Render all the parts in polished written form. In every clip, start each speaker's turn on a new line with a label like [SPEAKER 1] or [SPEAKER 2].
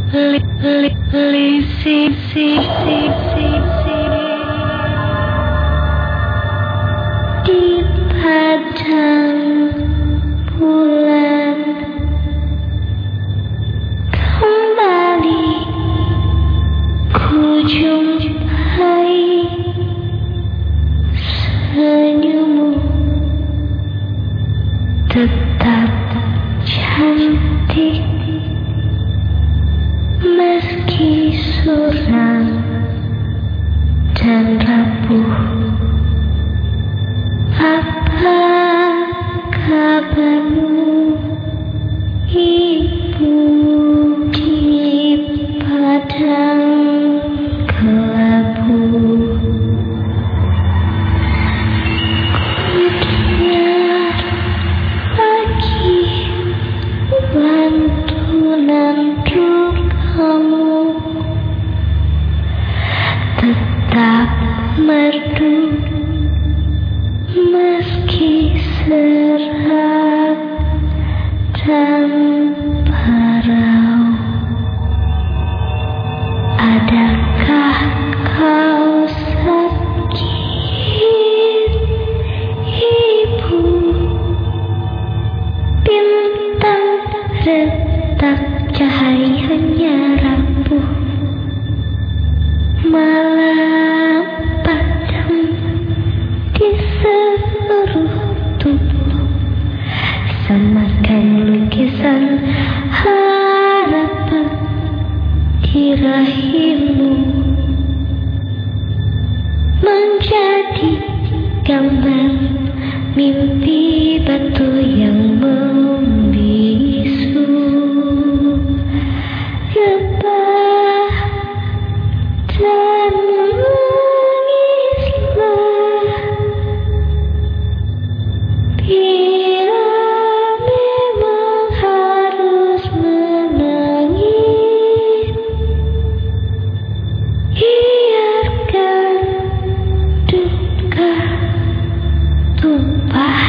[SPEAKER 1] Di padang bulan kembali ku jumpai senyummu tetap cantik meski suram dan rapuh. Apa kabarmu, ibu di padang kelabu? Ku dengar lagi lantunan dukamu, tetap merdu meski serak dan parau. Adakah kau sakit, ibu? Bintang retak cahayanya rapuh, malam padam di seluruh tubuh, semakan lukisan harapan di rahimmu, menjadi gambar mimpi batu yang membisu. Rebah dan mengislah bila memang harus menangis. Biarkan duka tumpah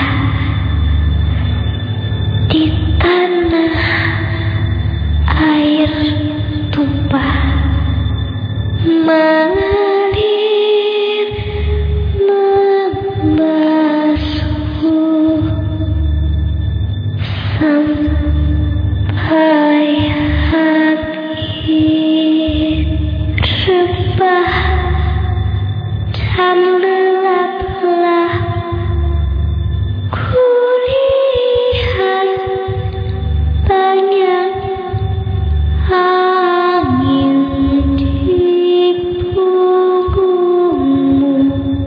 [SPEAKER 1] di tanah, air tumpah mengalir membasuh sampai hati rebah dan lelaplah. Ku lihat banyak angin di punggungmu,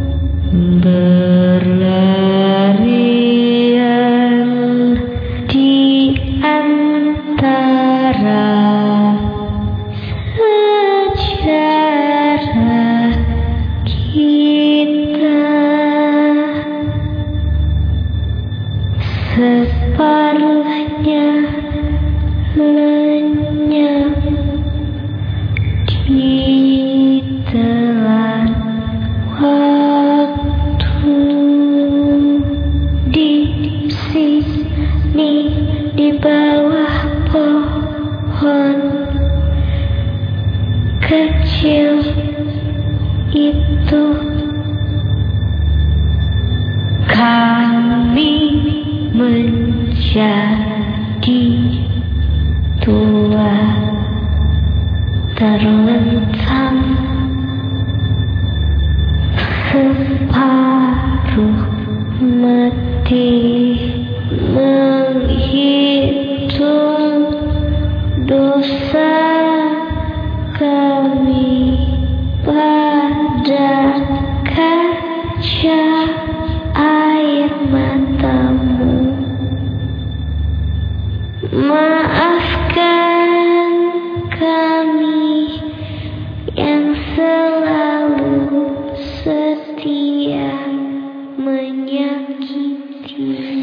[SPEAKER 1] berlarian di antara sejarah kita. Separuhnya lenyap di telan waktu. Di sini di bawah pohon kecil itu, kami menjadi tua terlentang, separuh mati menghitung dosa kami pada kaca air matamu. Maafkan kami yang selalu setia menyakiti.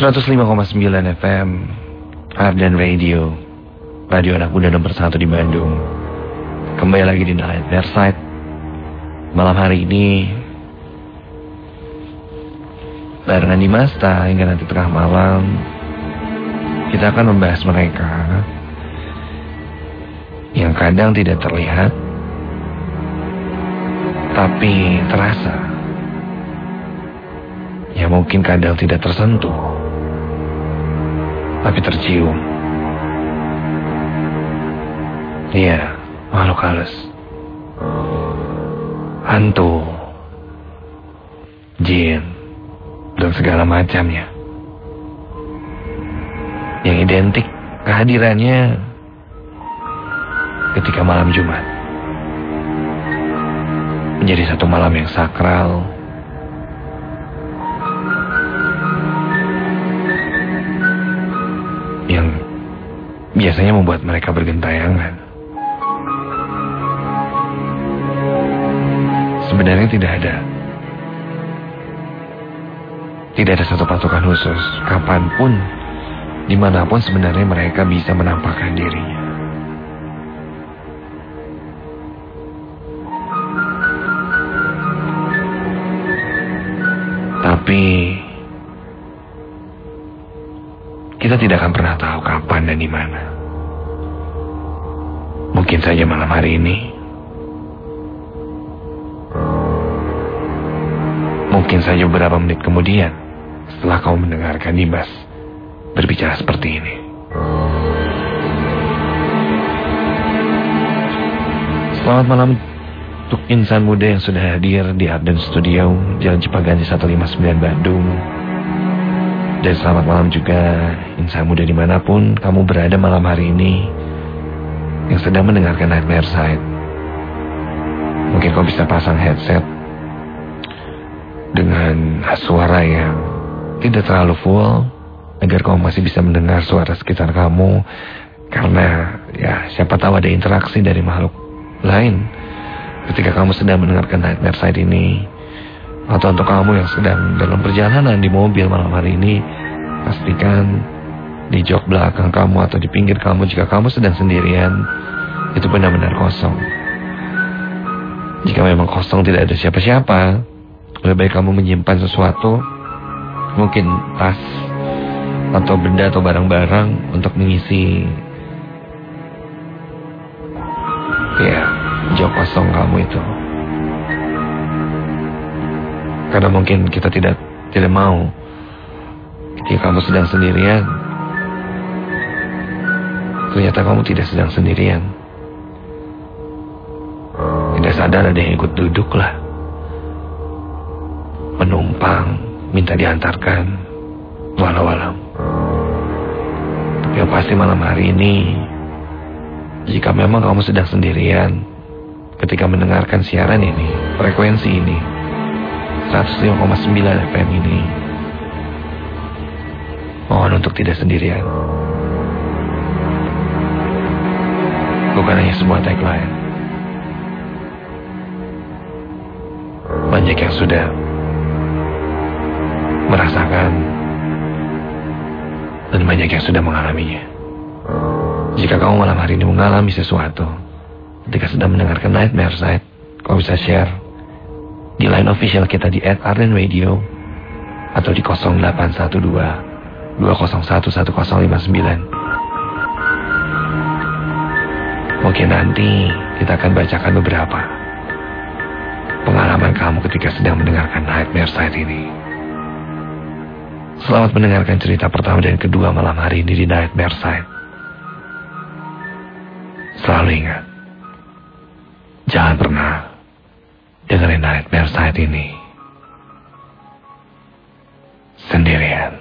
[SPEAKER 2] 105,9 FM Ardan Radio, radio anak muda nomor 1 di Bandung. Kembali lagi di Nightmare Side. Malam hari ini barengan Dimas hingga nanti tengah malam kita akan membahas mereka yang kadang tidak terlihat tapi terasa, yang mungkin kadang tidak tersentuh tapi tercium. Iya, makhluk halus, hantu, jin, dan segala macamnya, yang identik kehadirannya ketika malam Jumat menjadi satu malam yang sakral, yang biasanya membuat mereka bergentayangan. Sebenarnya tidak ada satu patokan khusus kapanpun, dimanapun sebenarnya mereka bisa menampakkan dirinya. Tapi kita tidak akan pernah tahu kapan dan di mana. Mungkin saja malam hari ini, mungkin saja beberapa menit kemudian setelah kau mendengarkan Dimas berbicara seperti ini. Selamat malam untuk insan muda yang sudah hadir di Ardan Studio, Jalan Cipaganti 159 Bandung. Dan selamat malam juga insan muda dimanapun kamu berada malam hari ini yang sedang mendengarkan Nightmare Side. Mungkin kau bisa pasang headset dengan suara yang tidak terlalu full agar kau masih bisa mendengar suara sekitar kamu. Karena ya siapa tahu ada interaksi dari makhluk lain ketika kamu sedang mendengarkan Nightmare Side ini. Atau untuk kamu yang sedang dalam perjalanan di mobil malam hari ini, pastikan di jok belakang kamu atau di pinggir kamu, jika kamu sedang sendirian, itu benar-benar kosong. Jika memang kosong, tidak ada siapa-siapa, lebih baik kamu menyimpan sesuatu, mungkin tas atau benda atau barang-barang untuk mengisi ya jok kosong kamu itu. Karena mungkin kita tidak mau ketika kamu sedang sendirian, ternyata kamu tidak sedang sendirian. Tidak sadar ada yang ikut duduk lah, menumpang, minta diantarkan, walau-walau. Tapi yang pasti malam hari ini, jika memang kamu sedang sendirian ketika mendengarkan siaran ini, frekuensi ini, 105,9 FM ini, mohon untuk tidak sendirian. Bukan hanya sebuah tagline. Banyak yang sudah merasakan dan banyak yang sudah mengalaminya. Jika kamu malam hari ini mengalami sesuatu ketika sedang mendengarkan Nightmare Side, kau bisa share di line official kita di @Ardan Radio atau di 0812 201 1059. Mungkin nanti kita akan bacakan beberapa pengalaman kamu ketika sedang mendengarkan Nightmare Side ini. Selamat mendengarkan cerita pertama dan kedua malam hari ini di Nightmare Side. Selalu ingat, jangan pernah dengerin Nightmare Side ini sendirian.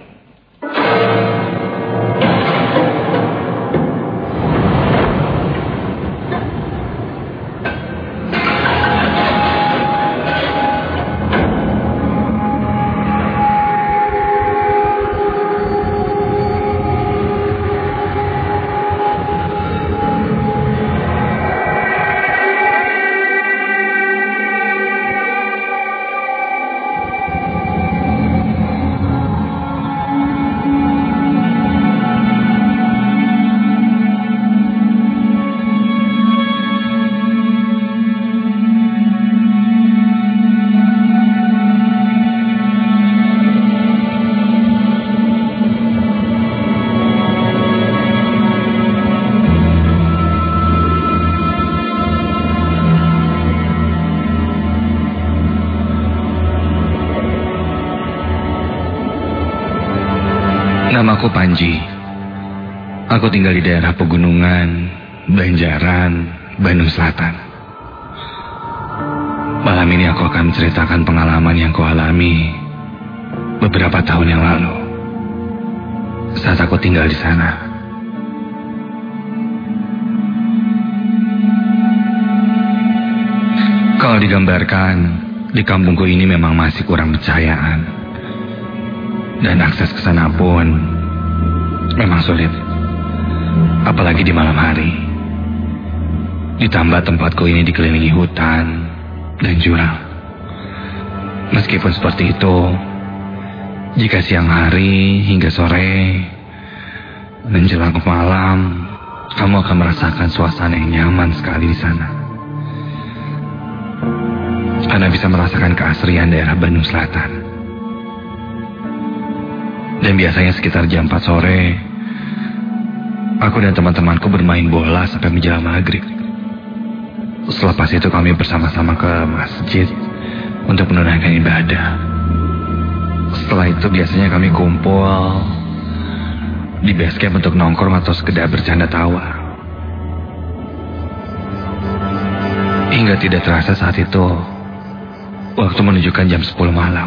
[SPEAKER 2] Namaku Panji. Aku tinggal di daerah pegunungan, Banjaran, Bandung Selatan. Malam ini aku akan menceritakan pengalaman yang kualami beberapa tahun yang lalu saat aku tinggal di sana. Kalau digambarkan, di kampungku ini memang masih kurang pencahayaan. Dan akses ke sana pun memang sulit. Apalagi di malam hari. Ditambah tempatku ini dikelilingi hutan dan jurang. Meskipun seperti itu, jika siang hari hingga sore menjelang malam, kamu akan merasakan suasana yang nyaman sekali di sana. Anda bisa merasakan keasrian daerah Bandung Selatan. Dan biasanya sekitar jam 4 sore, aku dan teman-temanku bermain bola sampai menjelang maghrib. Selepas itu kami bersama-sama ke masjid untuk menunaikan ibadah. Setelah itu biasanya kami kumpul di base camp untuk nongkrong atau sekedar bercanda tawa. Hingga tidak terasa saat itu, waktu menunjukkan jam 10 malam.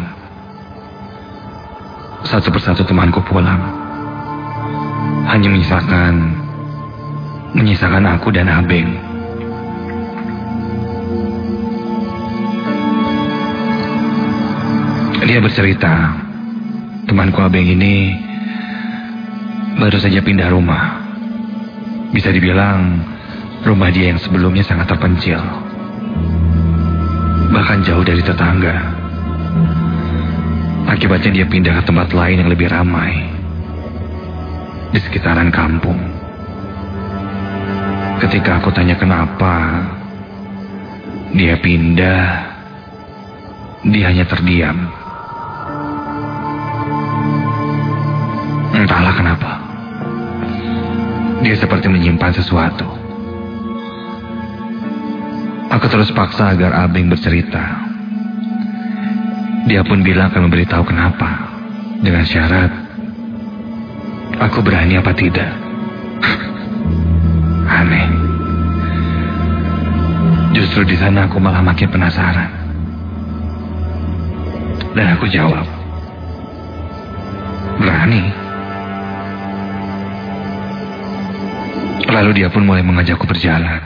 [SPEAKER 2] Satu persatu temanku pulang. Hanya menyisakan aku dan Abeng. Dia bercerita, temanku Abeng ini baru saja pindah rumah. Bisa dibilang rumah dia yang sebelumnya sangat terpencil, bahkan jauh dari tetangga. Akibatnya dia pindah ke tempat lain yang lebih ramai di sekitaran kampung. Ketika aku tanya kenapa dia pindah, dia hanya terdiam. Entahlah kenapa. Dia seperti menyimpan sesuatu. Aku terus paksa agar Abeng bercerita. Dia pun bilang akan memberitahu kenapa, dengan syarat aku berani apa tidak. Aneh. Justru di sana aku malah makin penasaran. Dan aku jawab, berani. Lalu dia pun mulai mengajakku berjalan.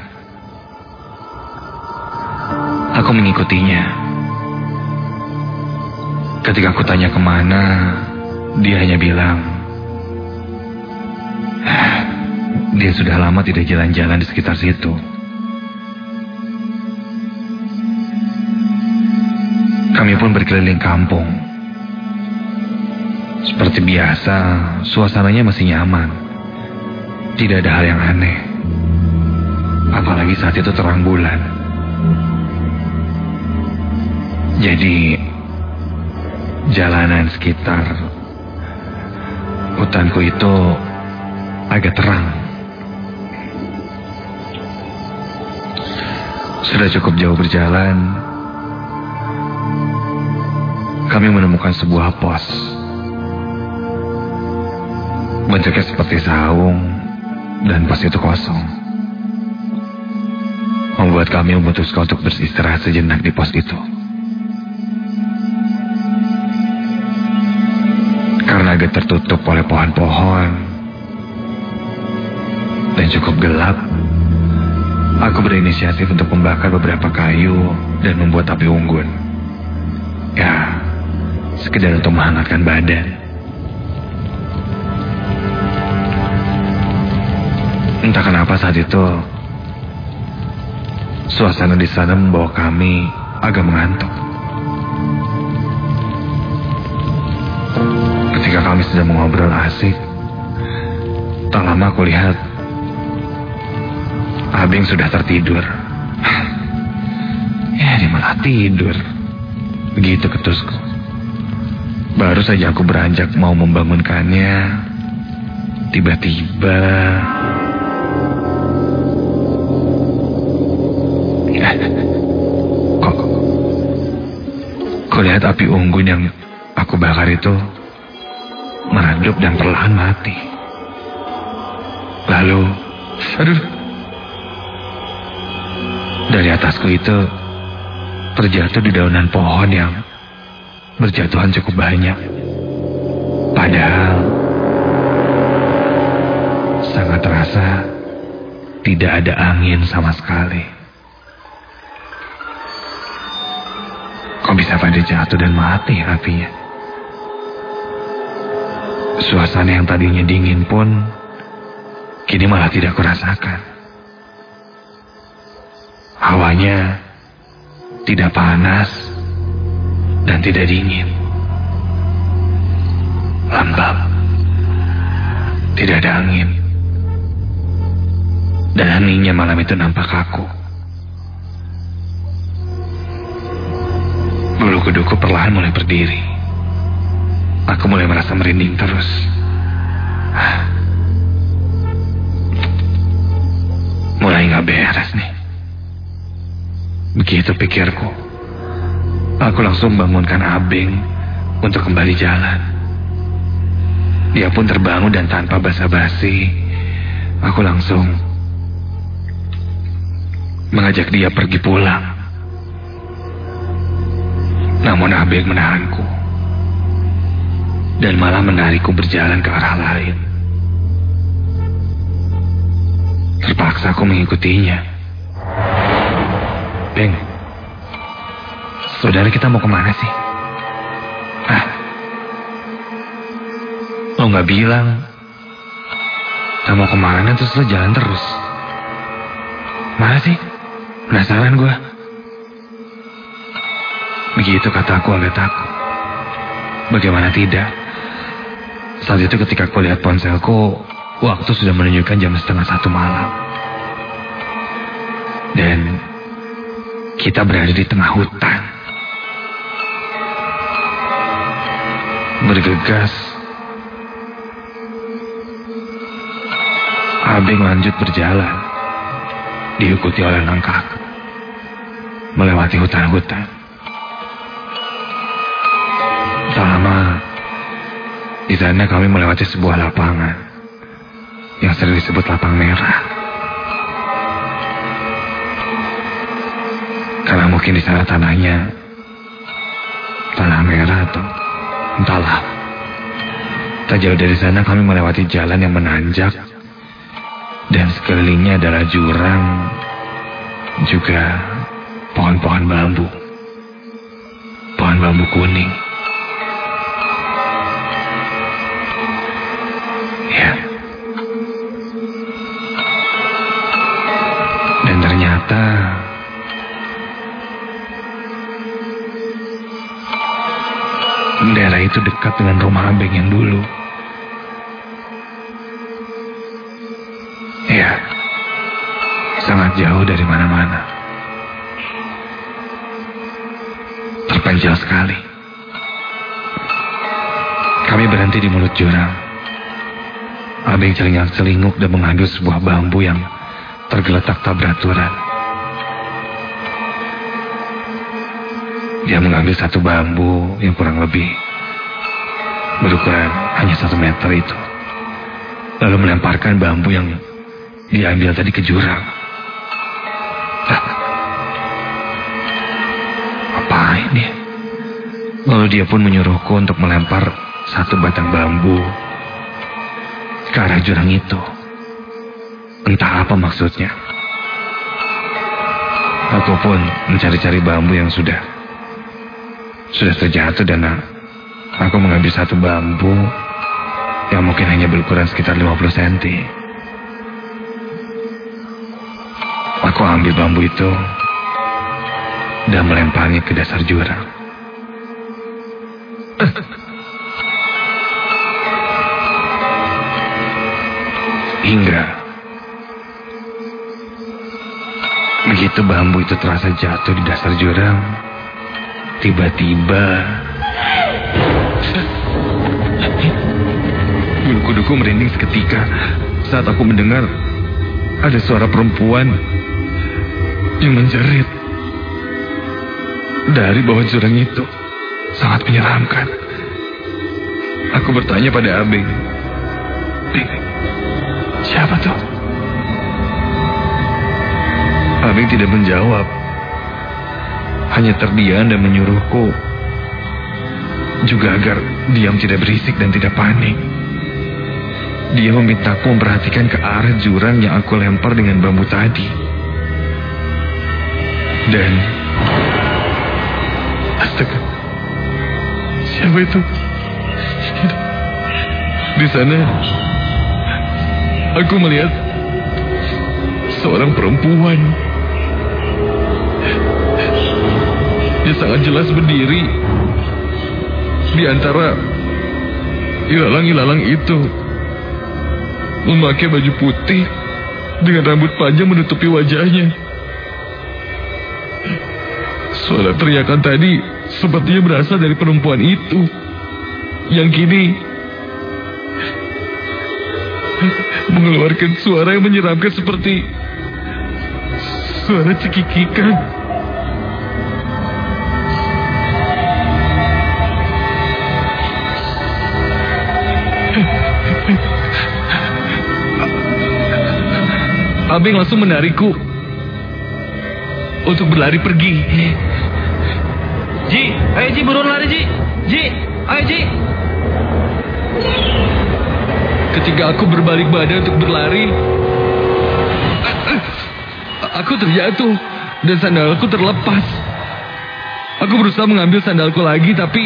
[SPEAKER 2] Aku mengikutinya. Ketika aku tanya kemana, dia hanya bilang, dia sudah lama tidak jalan-jalan di sekitar situ. Kami pun berkeliling kampung. Seperti biasa, suasananya masih nyaman. Tidak ada hal yang aneh. Apalagi saat itu terang bulan. Jadi jalanan sekitar hutanku itu agak terang. Sudah cukup jauh berjalan, kami menemukan sebuah pos. Bentuknya seperti saung, dan pos itu kosong. Membuat kami memutuskan untuk beristirahat sejenak di pos itu. Karena agak tertutup oleh pohon-pohon dan cukup gelap, aku berinisiatif untuk membakar beberapa kayu dan membuat api unggun. Ya, sekedar untuk menghangatkan badan. Entah kenapa saat itu, suasana di sana membawa kami agak mengantuk. Ketika kami sedang mengobrol asik, tak lama aku lihat Abeng sudah tertidur. Ya, dia malah tidur. Begitu ketusku. Baru saja aku beranjak mau membangunkannya, tiba-tiba kok lihat api unggun yang aku bakar itu meredup. meredup dan perlahan mati. Lalu, dari atasku itu terjatuh di daunan pohon yang berjatuhan cukup banyak. Padahal sangat terasa tidak ada angin sama sekali. Kok bisa pada jatuh dan mati apinya? Suasana yang tadinya dingin pun kini malah tidak kurasakan. Hawanya tidak panas dan tidak dingin. Lembab. Tidak ada angin. Dan heningnya malam itu nampak kaku. Bulu kuduku perlahan mulai berdiri. Aku mulai merasa merinding terus. Mulai gak beres nih. Begitu pikirku, aku langsung bangunkan Abeng untuk kembali jalan. Dia pun terbangun dan tanpa basa-basi, aku langsung mengajak dia pergi pulang. Namun Abeng menahanku dan malah menarikku berjalan ke arah lain. Terpaksa aku mengikutinya. Beng, saudara kita mau kemana sih? Lo gak bilang kita mau kemana terus lo jalan terus. Mana sih? Penasaran gue. Begitu kataku agak takut. Bagaimana tidak? Saat itu ketika aku lihat ponselku, waktu sudah menunjukkan jam 12:30 malam. Dan kita berada di tengah hutan. Bergegas, Abeng lanjut berjalan, diikuti oleh langkahku, melewati hutan-hutan. Tak lama, di sana kami melewati sebuah lapangan yang sering disebut lapang merah. Karena mungkin di sana tanahnya tanah merah atau entahlah. Tak jauh dari sana kami melewati jalan yang menanjak dan sekelilingnya adalah jurang, juga pohon-pohon bambu. Pohon bambu kuning. Ya. Dan ternyata daerah itu dekat dengan rumah Abeng yang dulu. Ya, sangat jauh dari mana-mana. Terpencil sekali. Kami berhenti di mulut jurang. Abeng celingak-celinguk dan mengambil sebuah bambu yang tergeletak tak beraturan. Dia mengambil satu bambu yang kurang lebih berukuran hanya 1 meter itu. Lalu melemparkan bambu yang diambil tadi ke jurang. Apain dia? Lalu dia pun menyuruhku untuk melempar satu batang bambu ke arah jurang itu. Entah apa maksudnya. Aku pun mencari-cari bambu yang sudah terjatuh dan aku mengambil satu bambu yang mungkin hanya berukuran sekitar 50 cm. Aku ambil bambu itu dan melemparnya ke dasar jurang. Hingga begitu bambu itu terasa jatuh di dasar jurang, tiba-tiba bulu kuduku merinding seketika saat aku mendengar ada suara perempuan yang menjerit dari bawah jurang itu. Sangat menyeramkan. Aku bertanya pada Abeng. Siapa tuh? Abeng tidak menjawab. Hanya terdiam dan menyuruhku juga agar diam, tidak berisik dan tidak panik. Dia memintaku memperhatikan ke arah jurang yang aku lempar dengan bambu tadi. Dan astaga, siapa itu? Di sana aku melihat seorang perempuan. Dia sangat jelas berdiri di antara ilalang-ilalang itu, memakai baju putih dengan rambut panjang menutupi wajahnya. Suara teriakan tadi sepertinya berasal dari perempuan itu, yang kini mengeluarkan suara yang menyeramkan seperti suara cekikikan. Abeng langsung menarikku untuk berlari pergi. Ji, ayo Ji, buruan lari Ji. Ji, ayo Ji. Ketika aku berbalik badan untuk berlari, aku terjatuh dan sandalku terlepas. Aku berusaha mengambil sandalku lagi, tapi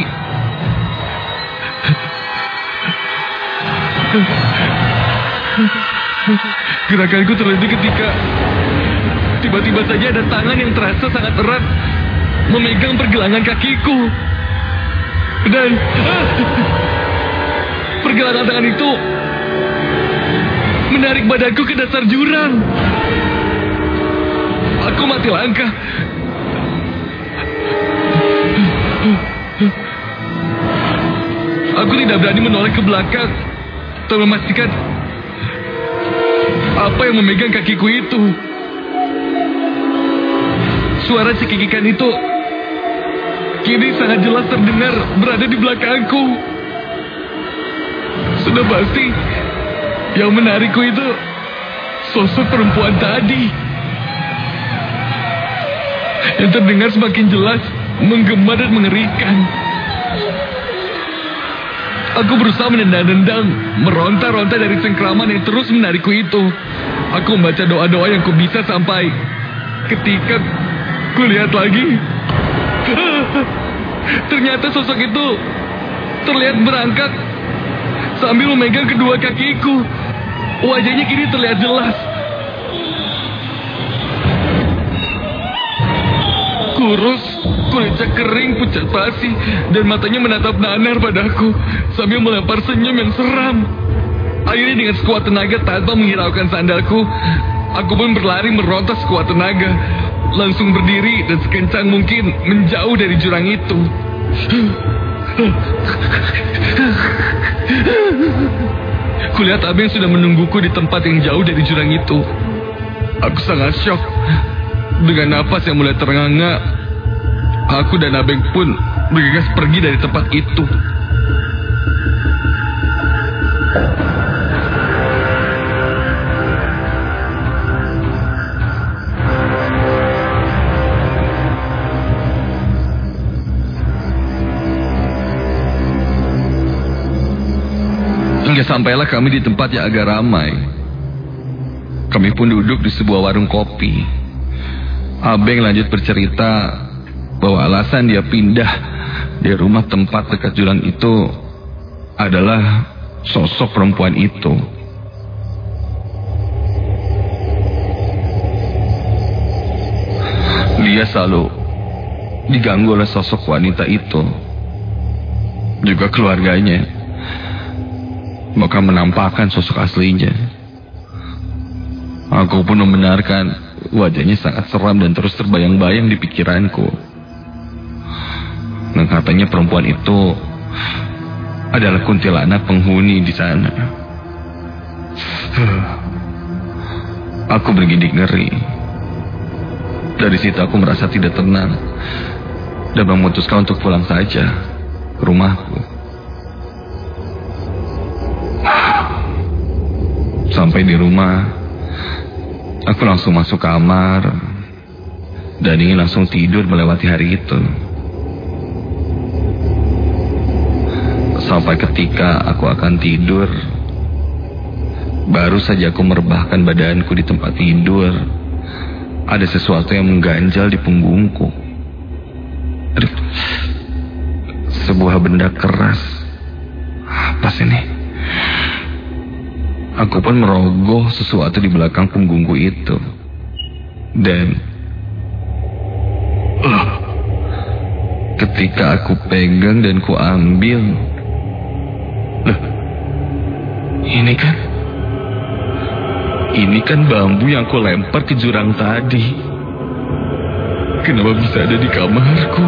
[SPEAKER 2] gerakanku terhenti ketika tiba-tiba saja ada tangan yang terasa sangat erat memegang pergelangan kakiku. Dan pergelangan tangan itu menarik badanku ke dasar jurang. Aku mati langkah. Aku tidak berani menoleh ke belakang atau memastikan apa yang memegang kakiku itu. Suara cekikikan itu kini sangat jelas terdengar berada di belakangku. Sudah pasti yang menarikku itu sosok perempuan tadi, yang terdengar semakin jelas, menggema dan mengerikan. Aku berusaha menendang-nendang, meronta-ronta dari cengkraman yang terus menarikku itu. Aku membaca doa-doa yang kubisa sampai ketika kulihat lagi, ternyata sosok itu terlihat berangkat sambil memegang kedua kakiku. Wajahnya kini terlihat jelas. Kurus, kulitnya kering, pucat pasi, dan matanya menatap nanar padaku sambil melempar senyum yang seram. Akhirnya dengan sekuat tenaga tanpa menghiraukan sandalku, aku pun berlari meronta sekuat tenaga, langsung berdiri dan sekencang mungkin menjauh dari jurang itu. Kulihat Abeng sudah menungguku di tempat yang jauh dari jurang itu. Aku sangat syok. Dengan napas yang mulai terengah-engah, aku dan Abeng pun bergegas pergi dari tempat itu. Hingga sampailah kami di tempat yang agak ramai. Kami pun duduk di sebuah warung kopi. Abeng lanjut bercerita bahwa alasan dia pindah dari rumah tempat dekat jurang itu adalah sosok perempuan itu. Dia selalu diganggu oleh sosok wanita itu, juga keluarganya, maka menampakkan sosok aslinya. Aku pun membenarkan wajahnya sangat seram dan terus terbayang-bayang di pikiranku. Dan katanya perempuan itu adalah kuntilanak penghuni di sana. Aku bergidik ngeri. Dari situ aku merasa tidak tenang dan memutuskan untuk pulang saja ke rumahku. Sampai di rumah, aku langsung masuk kamar dan ingin langsung tidur melewati hari itu. Sampai ketika aku akan tidur, baru saja aku merebahkan badanku di tempat tidur, ada sesuatu yang mengganjal di punggungku. Aduh, sebuah benda keras. Apa sih ini? Aku pun merogoh sesuatu di belakang punggungku itu. Dan ketika aku pegang dan ku ambil, ini kan bambu yang aku lempar ke jurang tadi. Kenapa bisa ada di kamarku?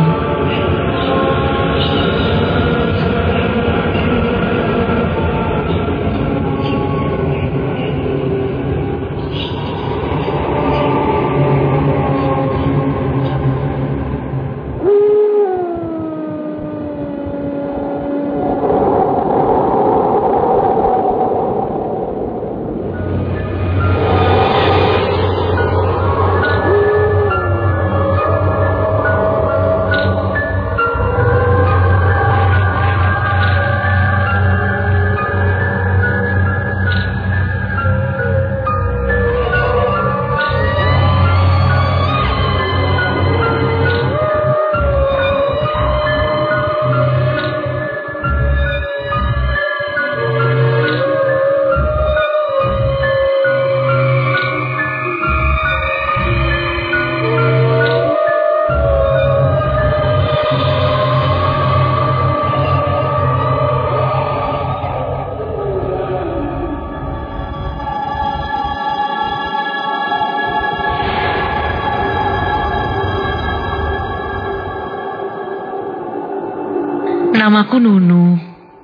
[SPEAKER 3] Namaku Nunu.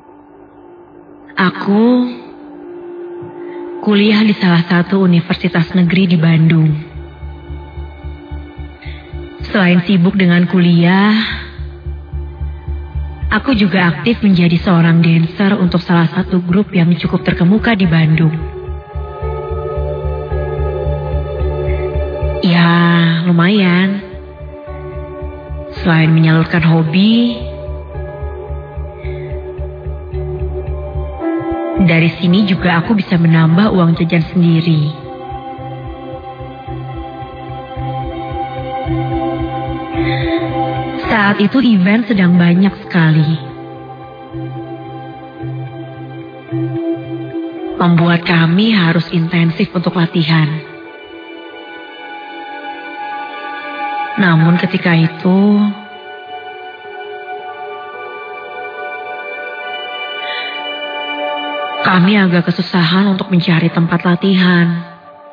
[SPEAKER 3] Aku kuliah di salah satu universitas negeri di Bandung. Selain sibuk dengan kuliah, aku juga aktif menjadi seorang dancer untuk salah satu grup yang cukup terkemuka di Bandung. Ya, lumayan. Selain menyalurkan hobi, dari sini juga aku bisa menambah uang jajan sendiri. Saat itu event sedang banyak sekali, membuat kami harus intensif untuk latihan. Namun ketika itu, kami agak kesusahan untuk mencari tempat latihan.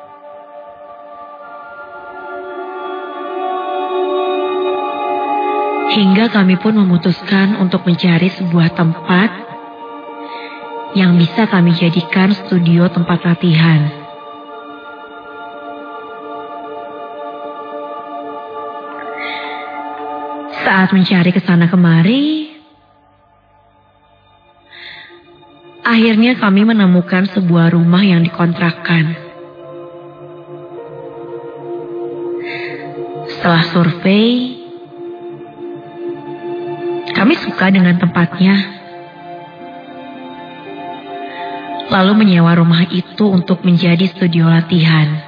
[SPEAKER 3] Hingga kami pun memutuskan untuk mencari sebuah tempat yang bisa kami jadikan studio tempat latihan. Saat mencari kesana kemari, akhirnya kami menemukan sebuah rumah yang dikontrakkan. Setelah survei, kami suka dengan tempatnya. Lalu menyewa rumah itu untuk menjadi studio latihan.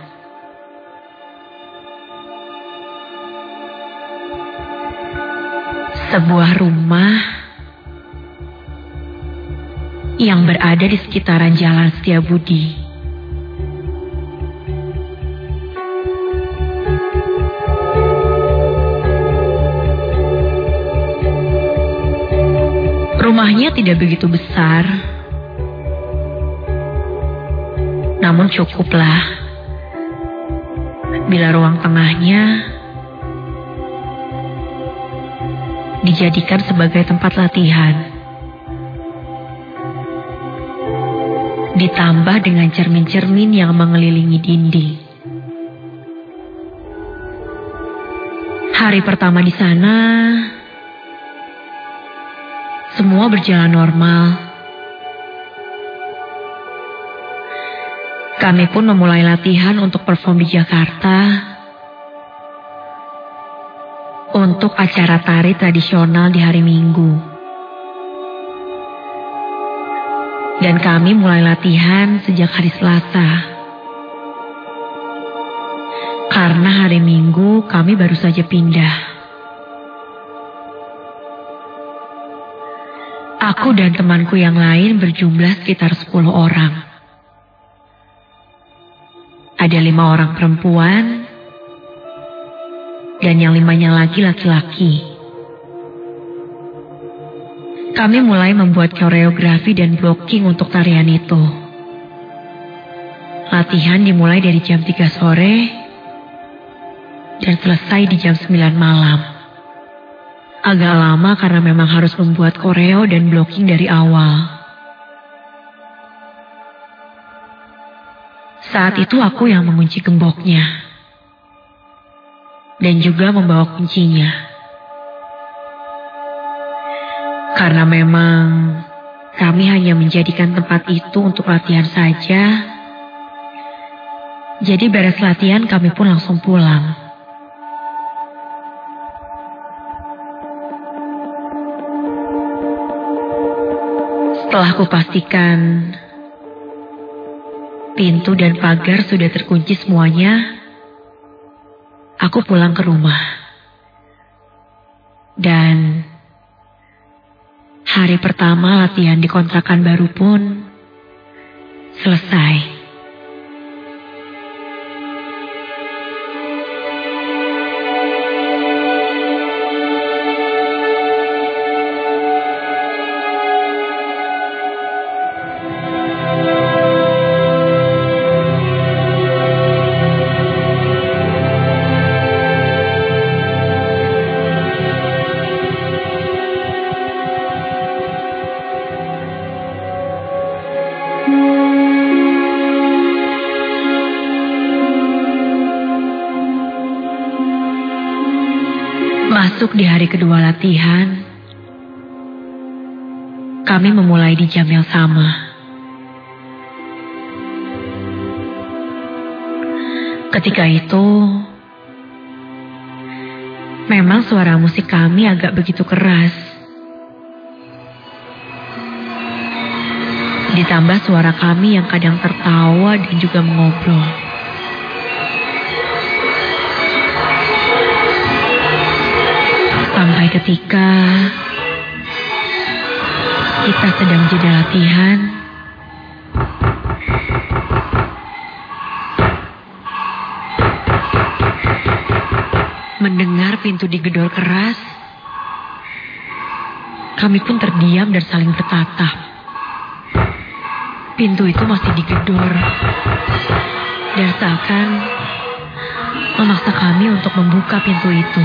[SPEAKER 3] Sebuah rumah yang berada di sekitaran Jalan Setiabudi. Rumahnya tidak begitu besar, namun cukuplah bila ruang tengahnya dijadikan sebagai tempat latihan. Ditambah dengan cermin-cermin yang mengelilingi dinding. Hari pertama di sana, semua berjalan normal. Kami pun memulai latihan untuk perform di Jakarta untuk acara tari tradisional di hari Minggu. Dan kami mulai latihan sejak hari Selasa. Karena hari Minggu kami baru saja pindah. Aku dan temanku yang lain berjumlah sekitar 10 orang. Ada 5 orang perempuan dan yang 5-nya lagi laki-laki. Kami mulai membuat koreografi dan blocking untuk tarian itu. Latihan dimulai dari jam 3 sore dan selesai di jam 9 malam. Agak lama karena memang harus membuat koreo dan blocking dari awal. Saat itu aku yang mengunci gemboknya. Dan juga membawa kuncinya. Karena memang kami hanya menjadikan tempat itu untuk latihan saja. Jadi beres latihan kami pun langsung pulang. Setelah aku pastikan pintu dan pagar sudah terkunci semuanya, aku pulang ke rumah. Dan hari pertama latihan di kontrakan baru pun selesai. Masuk di hari kedua latihan, kami memulai di jam yang sama. Ketika itu, memang suara musik kami agak begitu keras. Ditambah suara kami yang kadang tertawa dan juga mengobrol. Sampai ketika kita sedang jeda latihan, mendengar pintu digedor keras, kami pun terdiam dan saling bertatap. Pintu itu masih digedor dan seakan memaksa kami untuk membuka pintu itu.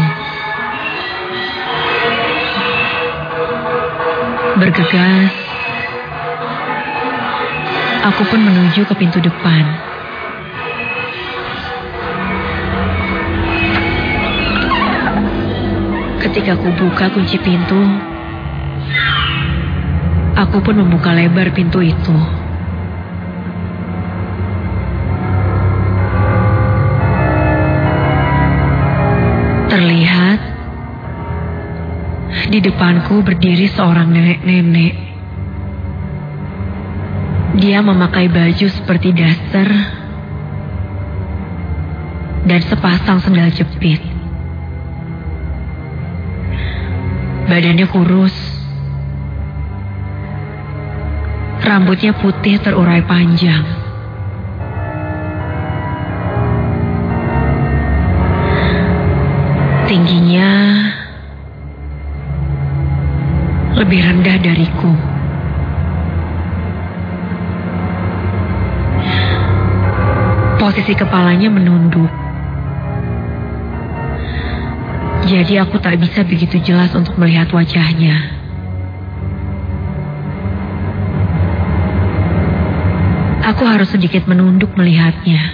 [SPEAKER 3] Bergegas, aku pun menuju ke pintu depan. Ketika aku buka kunci pintu, aku pun membuka lebar pintu itu. Terlihat di depanku berdiri seorang nenek-nenek. Dia memakai baju seperti daster dan sepasang sendal jepit. Badannya kurus. Rambutnya putih terurai panjang. Tingginya lebih rendah dariku. Posisi kepalanya menunduk. Jadi aku tak bisa begitu jelas untuk melihat wajahnya. Aku harus sedikit menunduk melihatnya.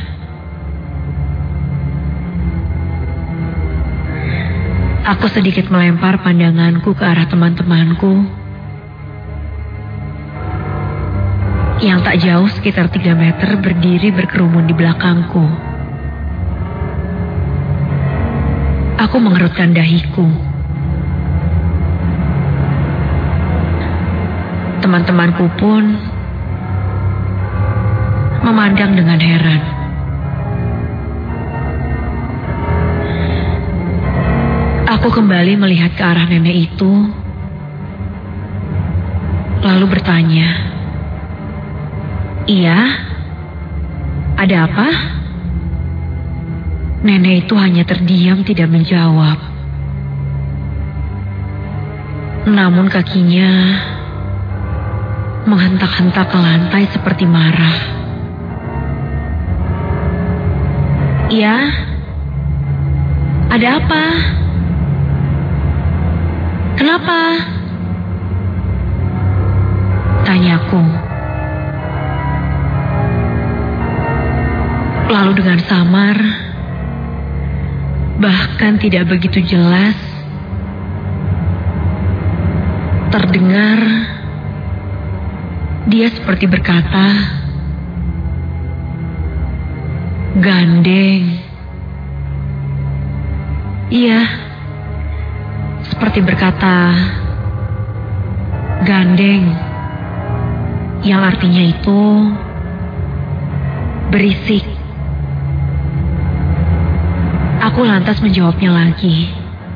[SPEAKER 3] Aku sedikit melempar pandanganku ke arah teman-temanku yang tak jauh sekitar 3 meter berdiri berkerumun di belakangku. Aku mengerutkan dahiku. Teman-temanku pun memandang dengan heran. Aku kembali melihat ke arah nenek itu, lalu bertanya, "Iya? Ada apa?" Nenek itu hanya terdiam tidak menjawab. Namun kakinya menghentak-hentak ke lantai seperti marah. "Iya? Ada apa? Kenapa?" tanyaku. Lalu dengan samar, bahkan tidak begitu jelas, terdengar dia seperti berkata, "Gandeng." Iya, seperti berkata, "Gandeng," yang artinya itu berisik. Aku lantas menjawabnya lagi.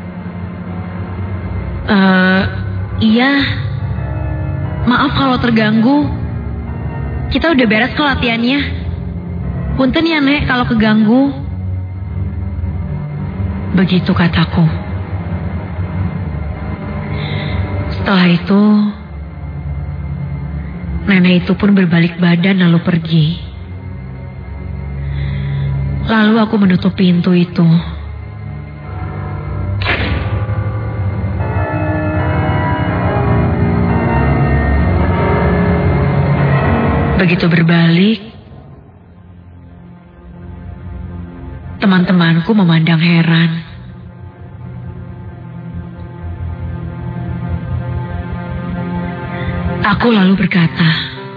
[SPEAKER 3] Iya. Maaf kalau terganggu. Kita udah beres kok latihannya. Punten ya, Nek, kalau keganggu." Begitu kataku. Setelah itu, nenek itu pun berbalik badan lalu pergi. Lalu aku menutup pintu itu. Begitu berbalik, teman-temanku memandang heran. Aku lalu berkata,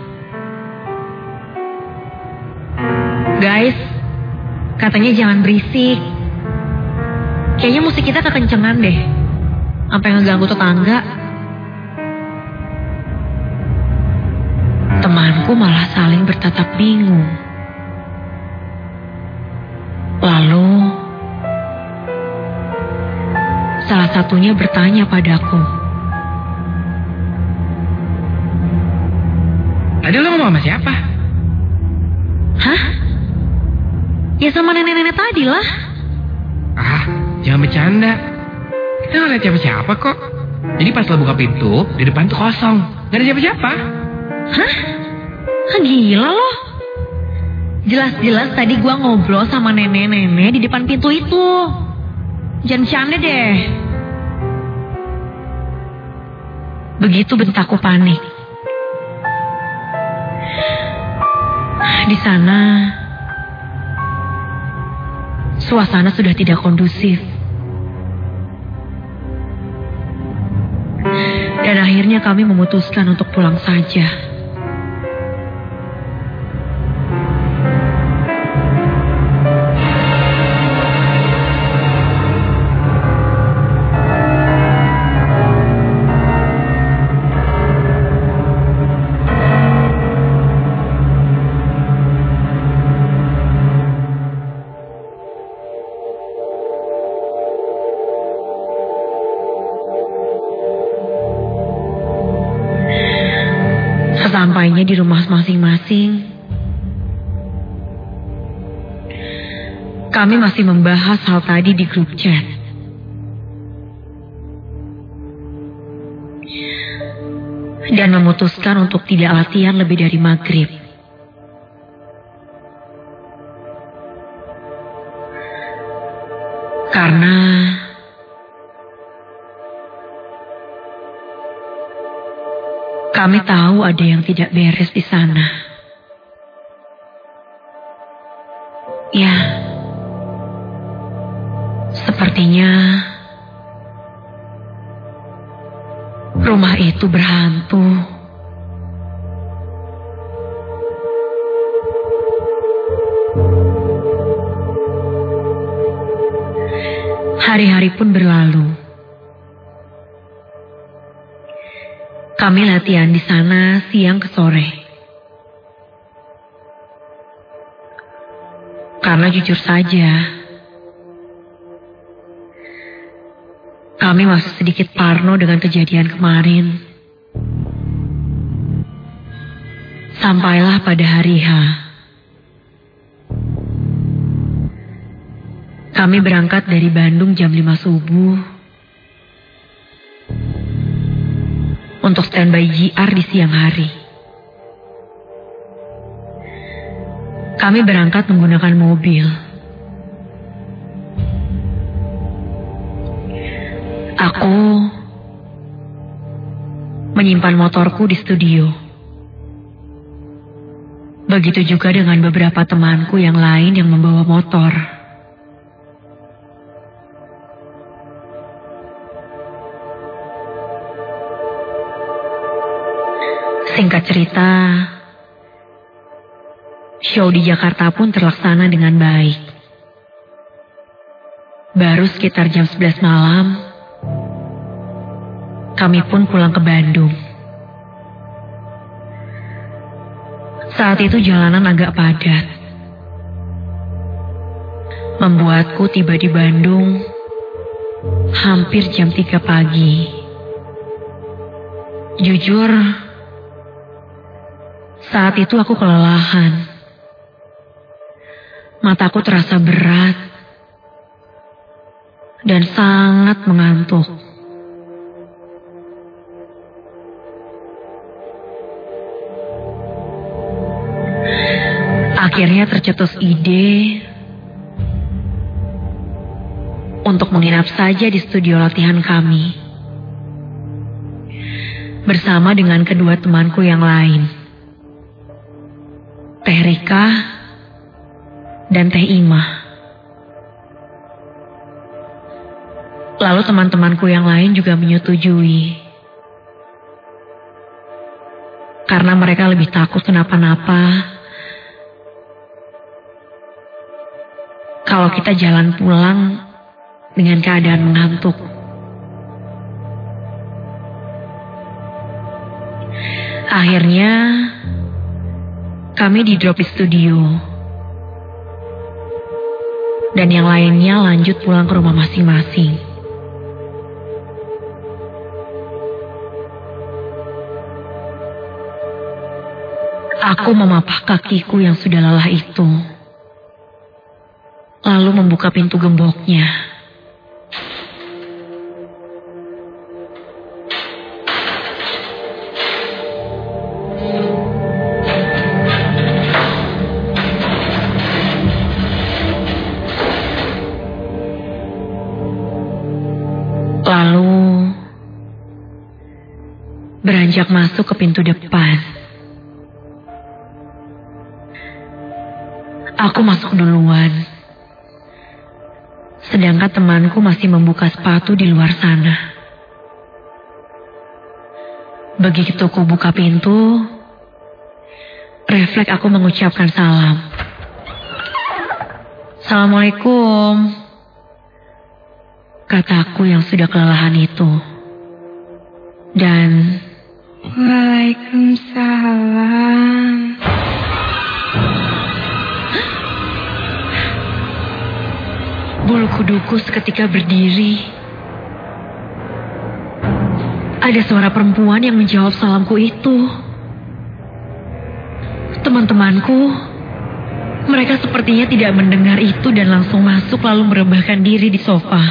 [SPEAKER 3] "Guys, katanya jangan berisik. Kayaknya musik kita kekencengan deh, sampai ngeganggu tetangga." Temanku malah saling bertatap bingung. Lalu, salah satunya bertanya padaku,
[SPEAKER 4] "Tadi lo ngomong sama siapa?"
[SPEAKER 3] "Hah? Ya sama nenek-nenek tadi lah."
[SPEAKER 4] "Ah, jangan bercanda. Kita nggak lihat siapa-siapa kok. Jadi pas lo buka pintu, di depan tuh kosong. Nggak ada siapa-siapa."
[SPEAKER 3] "Hah? Gila loh. Jelas-jelas tadi gua ngobrol sama nenek-nenek di depan pintu itu. Jangan bercanda deh." Begitu bentakku panik. Di sana, suasana sudah tidak kondusif. Dan akhirnya kami memutuskan untuk pulang saja. Sesampainya di rumah masing-masing, kami masih membahas hal tadi di grup chat. Dan memutuskan untuk tidak latihan lebih dari maghrib. Karena kami tahu ada yang tidak beres di sana. Ya, sepertinya rumah itu berhantu. Hari-hari pun berlalu. Kami latihan di sana siang ke sore. Karena jujur saja, kami masih sedikit parno dengan kejadian kemarin. Sampailah pada hari H. Kami berangkat dari Bandung jam 5 subuh untuk standby JR di siang hari. Kami berangkat menggunakan mobil. Aku menyimpan motorku di studio. Begitu juga dengan beberapa temanku yang lain yang membawa motor. Singkat cerita, show di Jakarta pun terlaksana dengan baik. Baru sekitar jam 11 malam, kami pun pulang ke Bandung. Saat itu jalanan agak padat, membuatku tiba di Bandung hampir jam 3 pagi. Jujur, saat itu aku kelelahan. Mataku terasa berat dan sangat mengantuk. Akhirnya tercetus ide untuk menginap saja di studio latihan kami bersama dengan kedua temanku yang lain, Teh Rika dan Teh Ima. Lalu teman-temanku yang lain juga menyetujui, karena mereka lebih takut kenapa-napa kalau kita jalan pulang dengan keadaan mengantuk. Akhirnya kami di-drop di studio, dan yang lainnya lanjut pulang ke rumah masing-masing. Aku memapah kakiku yang sudah lelah itu, lalu membuka pintu gemboknya. Lalu beranjak masuk ke pintu depan. Aku masuk duluan, sedangkan temanku masih membuka sepatu di luar sana. Begitu ku buka pintu, refleks aku mengucapkan salam. Assalamualaikum, kataku yang sudah kelelahan itu. Dan
[SPEAKER 5] Waalaikumsalam.
[SPEAKER 3] bulu kuduku seketika berdiri. Ada suara perempuan yang menjawab salamku itu. Teman-temanku, mereka sepertinya tidak mendengar itu dan langsung masuk lalu merebahkan diri di sofa.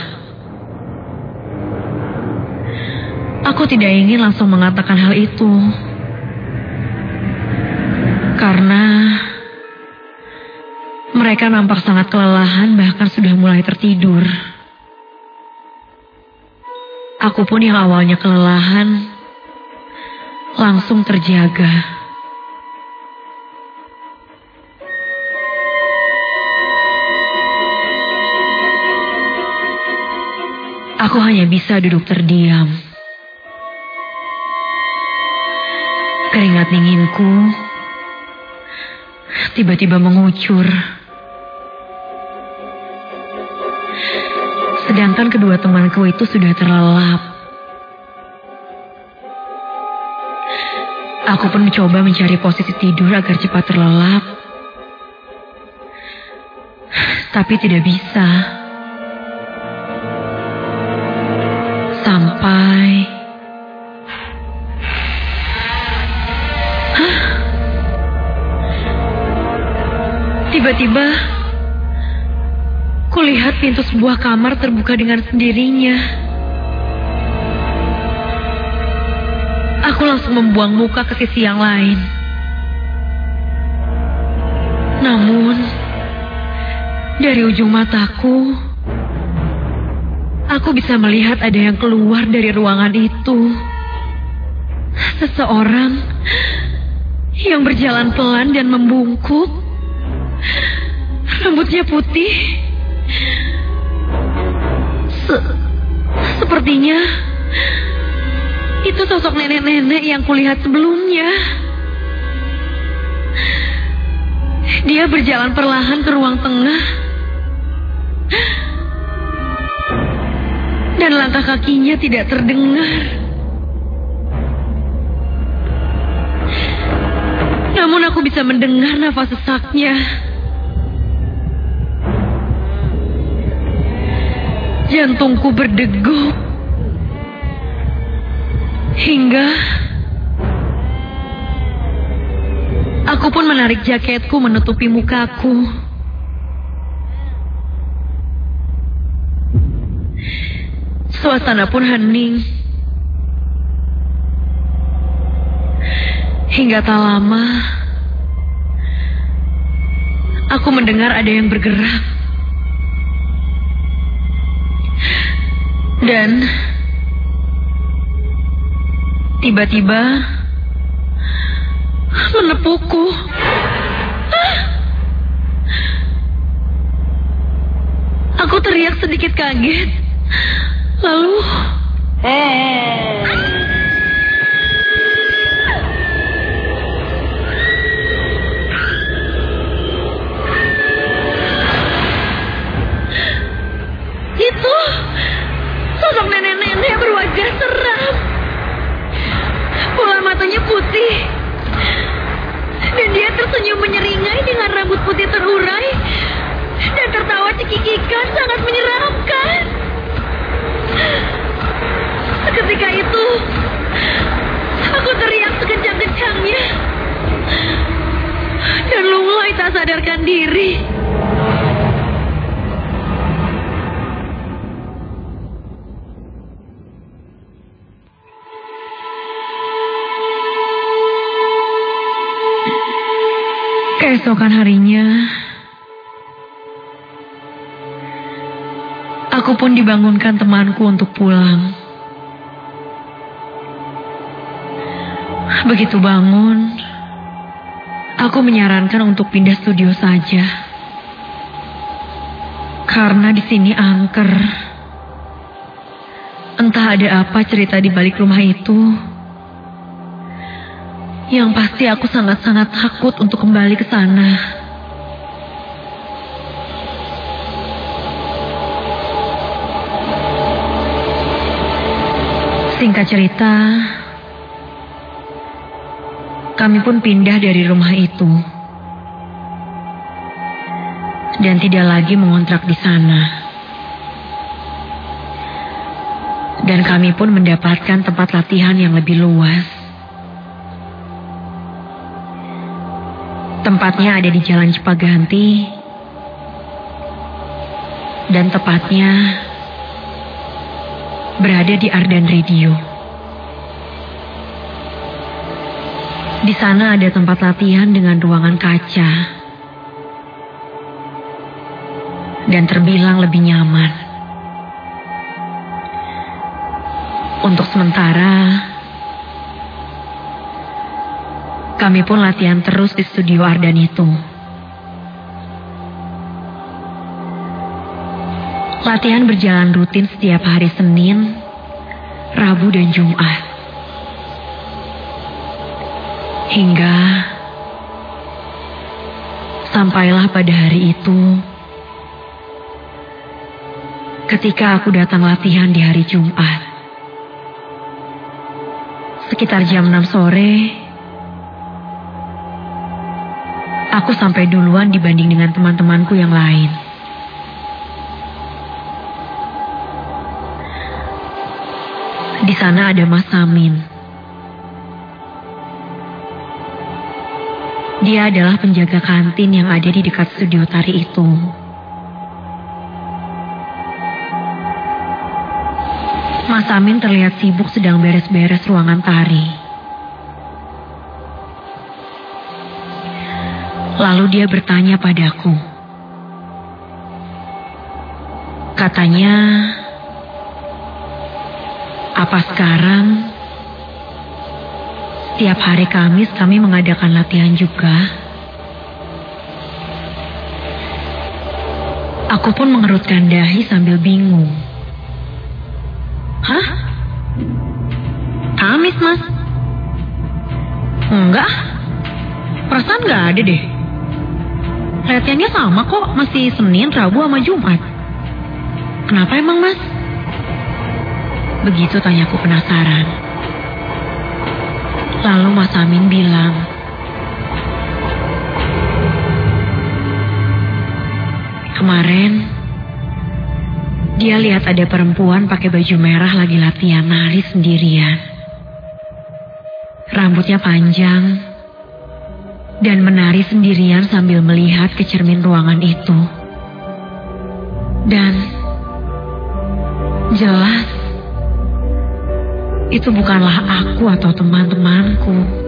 [SPEAKER 3] Aku tidak ingin langsung mengatakan hal itu, karena mereka nampak sangat kelelahan, bahkan sudah mulai tertidur. Aku pun yang awalnya kelelahan, langsung terjaga. Aku hanya bisa duduk terdiam. Keringat dinginku tiba-tiba mengucur. Sedangkan kedua temanku itu sudah terlelap. Aku pun mencoba mencari posisi tidur agar cepat terlelap. Tapi tidak bisa. Sampai... Tiba-tiba, kulihat pintu sebuah kamar terbuka dengan sendirinya. Aku langsung membuang muka ke sisi yang lain. Namun, dari ujung mataku, aku bisa melihat ada yang keluar dari ruangan itu. Seseorang yang berjalan pelan dan membungkuk. Rambutnya putih. Sepertinya itu sosok nenek-nenek yang kulihat sebelumnya. Dia berjalan perlahan ke ruang tengah. Dan langkah kakinya tidak terdengar. Namun aku bisa mendengar nafas sesaknya. Jantungku berdegup. Hingga aku pun menarik jaketku menutupi mukaku. Suasana pun hening. Hingga tak lama, aku mendengar ada yang bergerak. Dan tiba-tiba menepukku. Aku teriak sedikit kaget. Lalu itu sosok nenek-nenek berwajah seram. Bola matanya putih. Dan dia tersenyum menyeringai dengan rambut putih terurai. Dan tertawa cekikikan sangat menyeramkan. Ketika itu, aku teriak sekencang-kencangnya. Dan lunglai tak sadarkan diri. Keesokan harinya, aku pun dibangunkan temanku untuk pulang. Begitu bangun, aku menyarankan untuk pindah studio saja. Karena di sini angker. Entah ada apa cerita di balik rumah itu. Yang pasti aku sangat-sangat takut untuk kembali ke sana. Singkat cerita, kami pun pindah dari rumah itu. Dan tidak lagi mengontrak di sana. Dan kami pun mendapatkan tempat latihan yang lebih luas. Tempatnya ada di Jalan Cipaganti. Dan tepatnya berada di Ardan Radio. Di sana ada tempat latihan dengan ruangan kaca. Dan terbilang lebih nyaman. Untuk sementara, kami pun latihan terus di studio Ardan itu. Latihan berjalan rutin setiap hari Senin, Rabu, dan Jumat. Hingga sampailah pada hari itu, Ketika aku datang latihan di hari Jumat, sekitar jam 6 sore, aku sampai duluan dibanding dengan teman-temanku yang lain. Di sana ada Mas Samin. Dia adalah penjaga kantin yang ada di dekat studio tari itu. Mas Samin terlihat sibuk sedang beres-beres ruangan tari. Lalu dia bertanya padaku. Katanya, apa sekarang setiap hari Kamis kami mengadakan latihan juga? Aku pun mengerutkan dahi sambil bingung. Hah? Kamis, Mas? Enggak. Perasaan enggak ada deh. Latihannya sama kok, masih Senin, Rabu sama Jumat. Kenapa emang, Mas? Begitu tanyaku penasaran. Lalu Mas Samin bilang, kemarin dia lihat ada perempuan pakai baju merah lagi latihan nari sendirian. Rambutnya panjang dan menari sendirian sambil melihat ke cermin ruangan itu. Dan jelas itu bukanlah aku atau teman-temanku.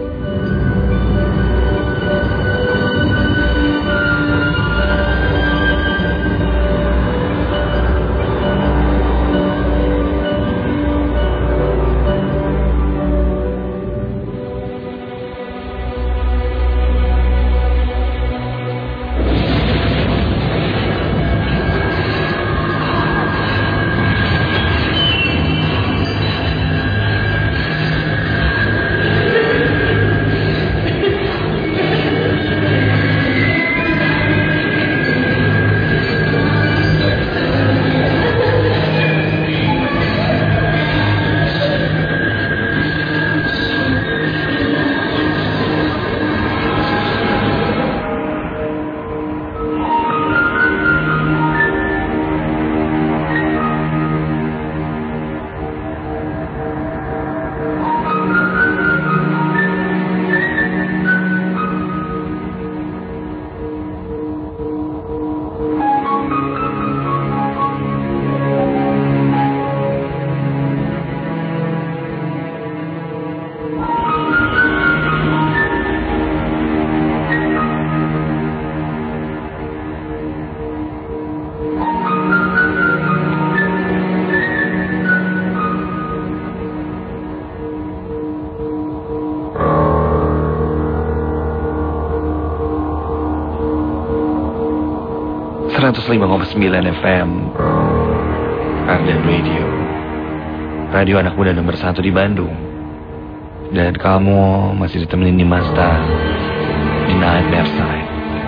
[SPEAKER 2] FM Arden Radio, radio anak muda nomor 1 di Bandung. Dan kamu masih ditemenin di Mazda di Night Merside.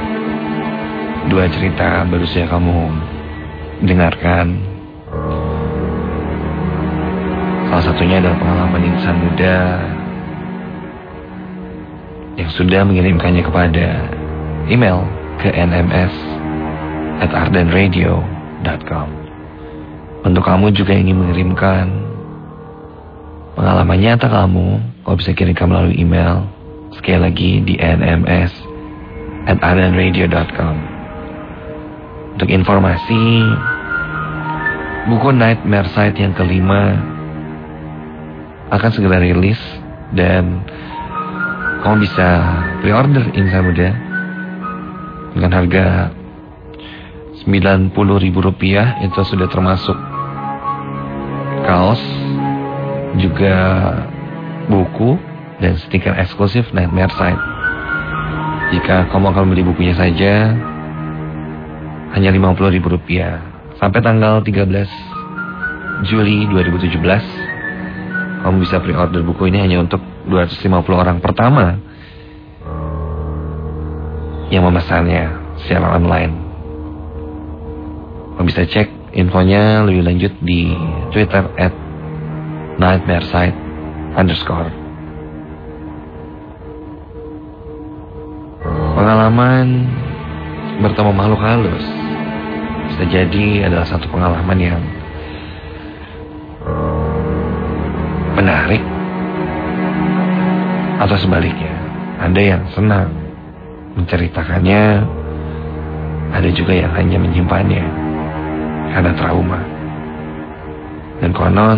[SPEAKER 2] 2 cerita baru saja kamu dengarkan. Salah satunya adalah pengalaman insan muda yang sudah mengirimkannya kepada email ke nms@ardenradio.com. Untuk kamu juga ingin mengirimkan pengalaman nyata kamu, kau bisa kirimkan melalui email, sekali lagi di nms@ardenradio.com. Untuk informasi, buku Nightmare Site yang kelima akan segera rilis dan kamu bisa pre-order insan muda dengan harga Rp90.000. Itu sudah termasuk kaos, juga buku dan stiker eksklusif Nightmare Site. Jika kamu akan beli bukunya saja hanya Rp50.000 sampai tanggal 13 Juli 2017. Kamu bisa pre-order buku ini hanya untuk 250 orang pertama yang memesannya secara online. Kamu bisa cek infonya lebih lanjut di Twitter @nightmareside_. Pengalaman bertemu makhluk halus bisa jadi adalah satu pengalaman yang menarik, atau sebaliknya, ada yang senang menceritakannya, ada juga yang hanya menyimpannya karena trauma. Dan konon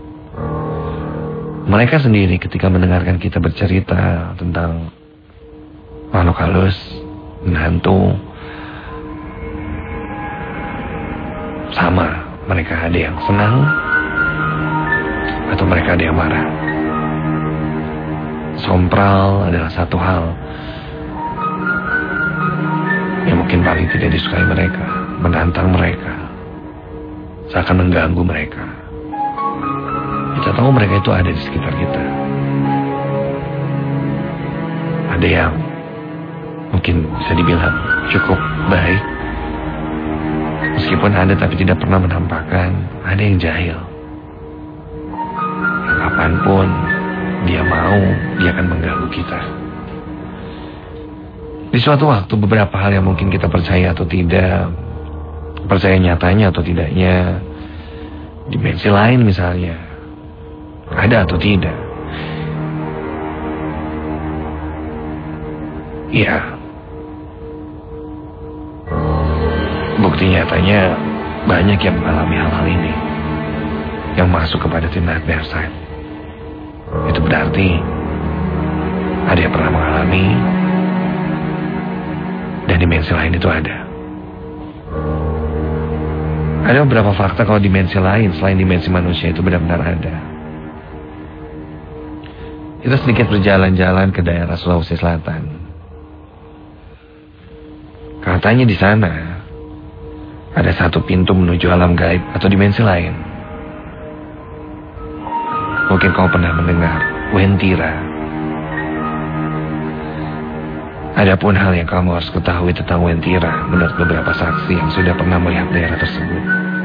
[SPEAKER 2] mereka sendiri ketika mendengarkan kita bercerita tentang makhluk halus dan hantu, sama, mereka ada yang senang atau mereka ada yang marah. Sompral adalah satu hal yang mungkin paling tidak disukai mereka, menantang mereka, seakan mengganggu mereka. Kita tahu mereka itu ada di sekitar kita. Ada yang mungkin bisa dibilang cukup baik, meskipun ada tapi tidak pernah menampakkan. Ada yang jahil, kapanpun dia mau, dia akan mengganggu kita. Di suatu waktu beberapa hal yang mungkin kita percaya atau tidak, percaya nyatanya atau tidaknya, dimensi lain misalnya, ada atau tidak. Iya, bukti nyatanya banyak yang mengalami hal-hal ini, yang masuk kepada tim Nightmareside. Itu berarti ada yang pernah mengalami, dan dimensi lain itu ada. Ada beberapa fakta kalau dimensi lain selain dimensi manusia itu benar-benar ada. Kita sedikit berjalan-jalan ke daerah Sulawesi Selatan. Katanya di sana ada satu pintu menuju alam gaib atau dimensi lain. Mungkin kau pernah mendengar Wentira. Adapun hal yang kamu harus ketahui tentang Wentira menurut beberapa saksi yang sudah pernah melihat daerah tersebut.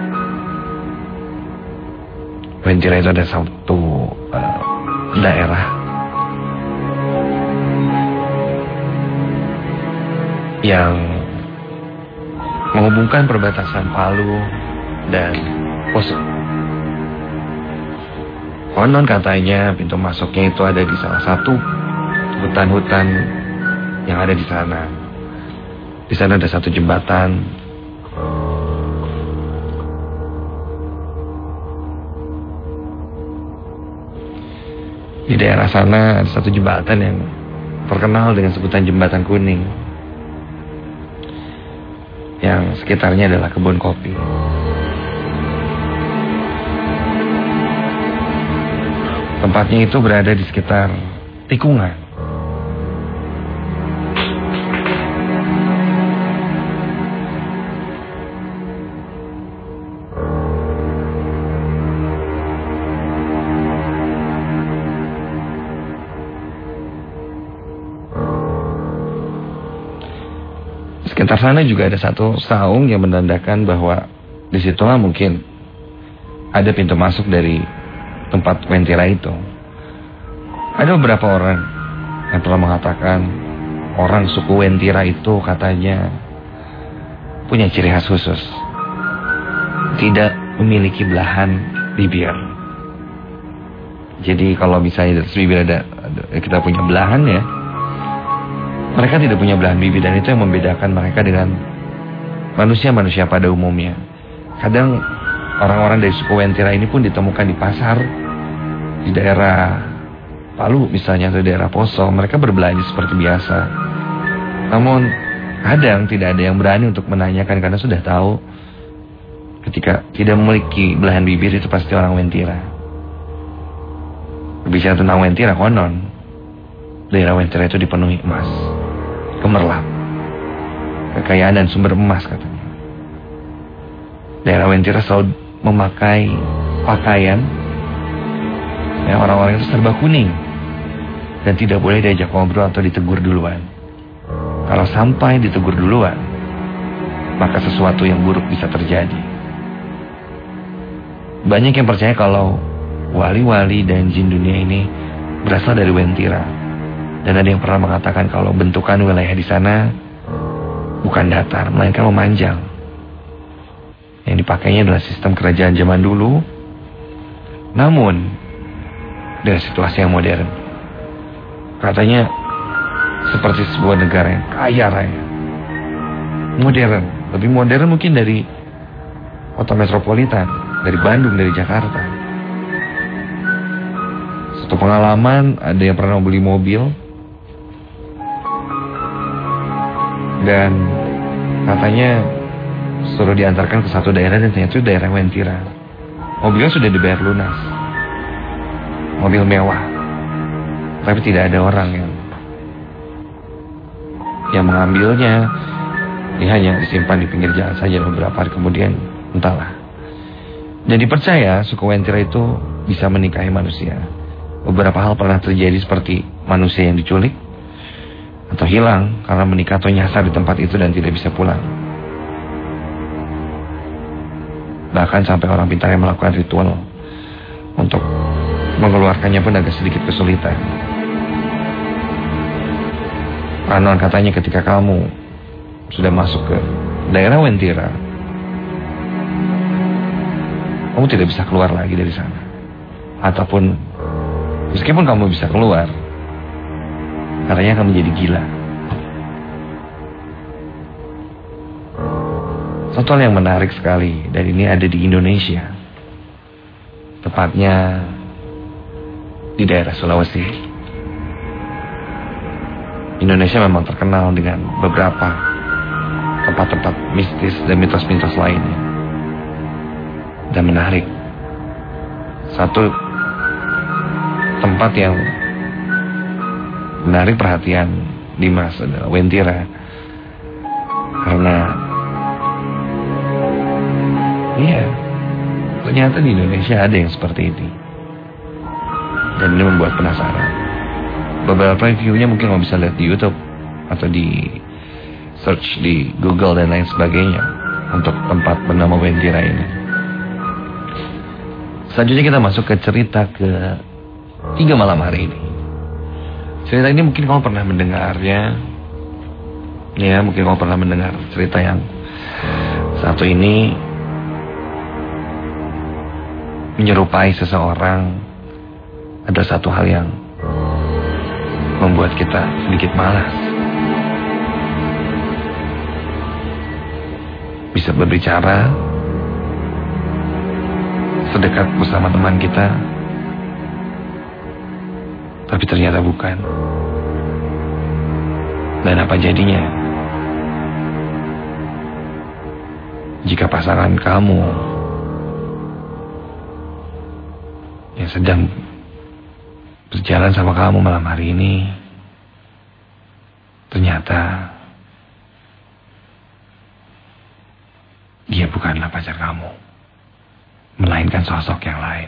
[SPEAKER 2] Wentira itu ada satu daerah yang menghubungkan perbatasan Palu dan Poso. Konon katanya pintu masuknya itu ada di salah satu hutan-hutan yang ada di sana. Di sana ada satu jembatan. Di daerah sana ada satu jembatan yang terkenal dengan sebutan Jembatan Kuning, yang sekitarnya adalah kebun kopi. Tempatnya itu berada di sekitar tikungan. Sekitar sana juga ada satu saung yang menandakan bahwa disitulah mungkin ada pintu masuk dari tempat Wentira itu. Ada beberapa orang yang telah mengatakan orang suku Wentira itu katanya punya ciri khas khusus, tidak memiliki belahan bibir. Jadi kalau misalnya di atas bibir ada kita punya belahan ya, mereka tidak punya belahan bibir, dan itu yang membedakan mereka dengan manusia-manusia pada umumnya. Kadang orang-orang dari suku Wentira ini pun ditemukan di pasar, di daerah Palu misalnya, atau daerah Poso. Mereka berbelanja seperti biasa. Namun kadang tidak ada yang berani untuk menanyakan, karena sudah tahu ketika tidak memiliki belahan bibir itu pasti orang Wentira. Berbicara tentang Wentira, konon daerah Wentira itu dipenuhi emas, gemerlap, kekayaan dan sumber emas katanya. Daerah Wentira selalu memakai pakaian yang orang-orang itu serba kuning, dan tidak boleh diajak ngobrol atau ditegur duluan. Kalau sampai ditegur duluan, maka sesuatu yang buruk bisa terjadi. Banyak yang percaya kalau wali-wali dan jin dunia ini berasal dari Wentira. Dan ada yang pernah mengatakan kalau bentukan wilayah di sana bukan datar, melainkan memanjang. Yang dipakainya adalah sistem kerajaan zaman dulu, namun dengan situasi yang modern. Katanya seperti sebuah negara yang kaya raya, modern, lebih modern mungkin dari kota metropolitan, dari Bandung, dari Jakarta. Satu pengalaman, ada yang pernah beli mobil dan katanya suruh diantarkan ke satu daerah, dan ternyata itu daerah Wentira. Mobilnya sudah dibayar lunas, mobil mewah, tapi tidak ada orang yang mengambilnya. Dia hanya disimpan di pinggir jalan saja. Beberapa hari kemudian entahlah. Dan dipercaya suku Wentira itu bisa menikahi manusia. Beberapa hal pernah terjadi, seperti manusia yang diculik atau hilang karena menikah atau nyasar di tempat itu dan tidak bisa pulang. Bahkan sampai orang pintar yang melakukan ritual untuk mengeluarkannya pun agak sedikit kesulitan. Konon katanya ketika kamu sudah masuk ke daerah Wentira, kamu tidak bisa keluar lagi dari sana. Ataupun meskipun kamu bisa keluar, katanya akan menjadi gila. Satu hal yang menarik sekali, dan ini ada di Indonesia, tepatnya di daerah Sulawesi. Indonesia memang terkenal dengan beberapa tempat-tempat mistis dan mitos-mitos lainnya. Dan menarik, satu tempat yang menarik perhatian Dimas adalah Wentira. Karena iya, ternyata di Indonesia ada yang seperti ini. Dan ini membuat penasaran. Beberapa reviewnya mungkin kamu bisa lihat di YouTube atau di search di Google dan lain sebagainya untuk tempat bernama Wentira ini. Selanjutnya kita masuk ke cerita ke-3 malam hari ini. Cerita ini mungkin kamu pernah mendengarnya. Ya, mungkin kamu pernah mendengar cerita yang satu ini menyerupai seseorang. Ada satu hal yang membuat kita sedikit malas. Bisa berbicara sedekat bersama teman kita, tapi ternyata bukan. Dan apa jadinya jika pasangan kamu yang sedang berjalan sama kamu malam hari ini ternyata dia bukanlah pacar kamu, melainkan sosok yang lain.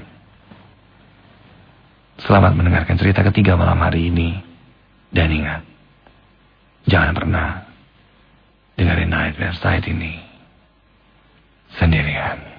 [SPEAKER 2] Selamat mendengarkan cerita ke-3 malam hari ini. Dan ingat, jangan pernah dengerin Nightmare Site ini sendirian.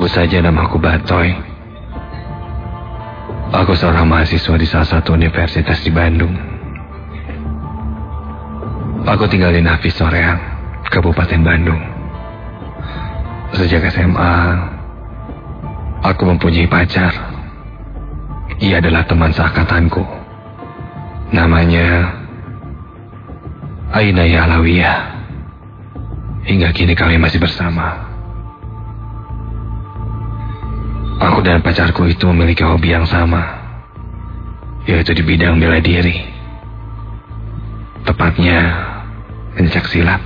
[SPEAKER 2] Sebut saja nama aku Batoy. Aku seorang mahasiswa di salah satu universitas di Bandung. Aku tinggal di Nafis Soreang, Kabupaten Bandung. Sejak SMA, aku mempunyai pacar. Ia adalah teman seangkatanku. Namanya Ainaya Alawiyah. Hingga kini kami masih bersama. Aku dan pacarku itu memiliki hobi yang sama, yaitu di bidang bela diri. Tepatnya pencak silat,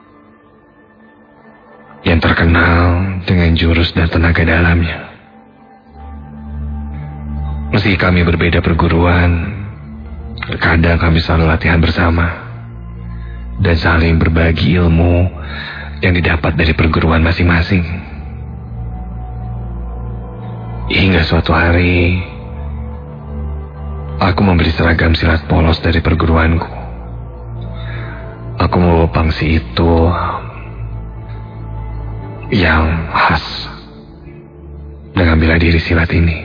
[SPEAKER 2] yang terkenal dengan jurus dan tenaga dalamnya. Meski kami berbeda perguruan, kadang kami selalu latihan bersama dan saling berbagi ilmu yang didapat dari perguruan masing-masing. Hingga suatu hari, aku membeli seragam silat polos dari perguruanku. Aku membawa pangsi itu yang khas dengan bela diri silat ini.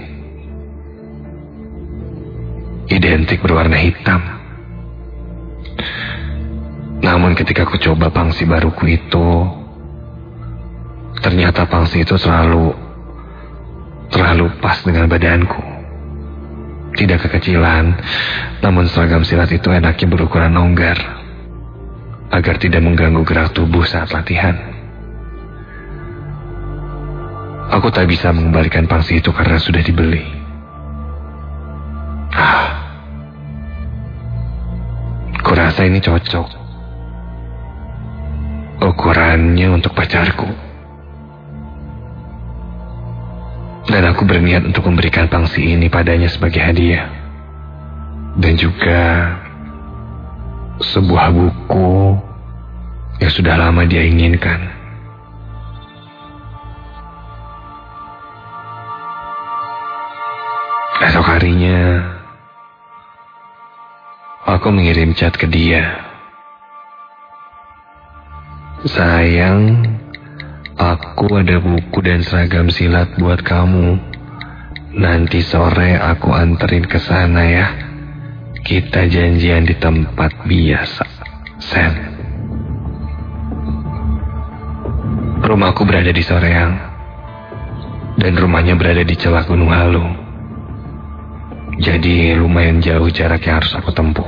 [SPEAKER 2] Identik berwarna hitam. Namun ketika aku coba pangsi baruku itu, ternyata pangsi itu terlalu pas dengan badanku. Tidak kekecilan, namun seragam silat itu enaknya berukuran longgar, agar tidak mengganggu gerak tubuh saat latihan. Aku tak bisa mengembalikan pangsi itu karena sudah dibeli. Kurasa ini cocok. Ukurannya untuk pacarku. Dan aku berniat untuk memberikan pangsi ini padanya sebagai hadiah. Dan juga sebuah buku yang sudah lama dia inginkan. Esok harinya, aku mengirim chat ke dia. Sayang, aku ada buku dan seragam silat buat kamu. Nanti sore aku anterin ke sana ya. Kita janjian di tempat biasa. Sen. Rumahku berada di Soreang, dan rumahnya berada di celah Gunung Halu. Jadi lumayan jauh jarak yang harus aku tempuh.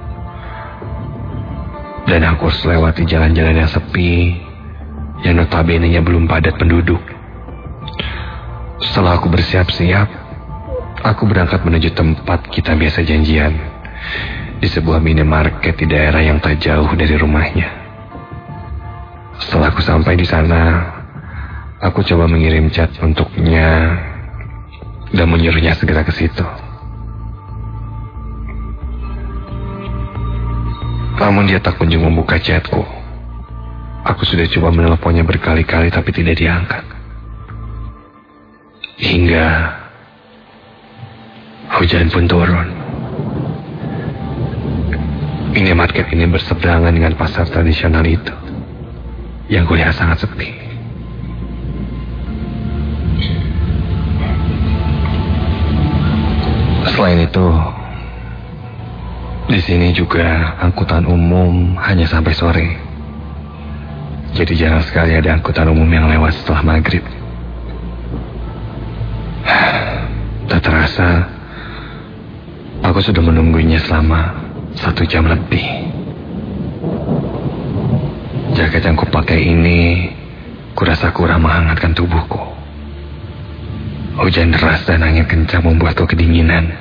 [SPEAKER 2] Dan aku harus lewati jalan-jalan yang sepi, yang notabene-nya belum padat penduduk. Setelah aku bersiap-siap, aku berangkat menuju tempat kita biasa janjian, di sebuah minimarket di daerah yang tak jauh dari rumahnya. Setelah aku sampai di sana, aku coba mengirim chat untuknya dan menyuruhnya segera ke situ. Namun dia tak kunjung membuka chatku. Aku sudah coba menelponnya berkali-kali tapi tidak diangkat. Hingga hujan pun turun. Minimarket ini berseberangan dengan pasar tradisional itu, yang kulihat sangat sepi. Selain itu, di sini juga angkutan umum hanya sampai sore. Jadi jarang sekali ada angkutan umum yang lewat setelah maghrib. Tak terasa, aku sudah menunggunya selama 1 jam lebih. Jaket yang kupakai ini kurasa kurang menghangatkan tubuhku. Hujan deras dan angin kencang membuatku kedinginan.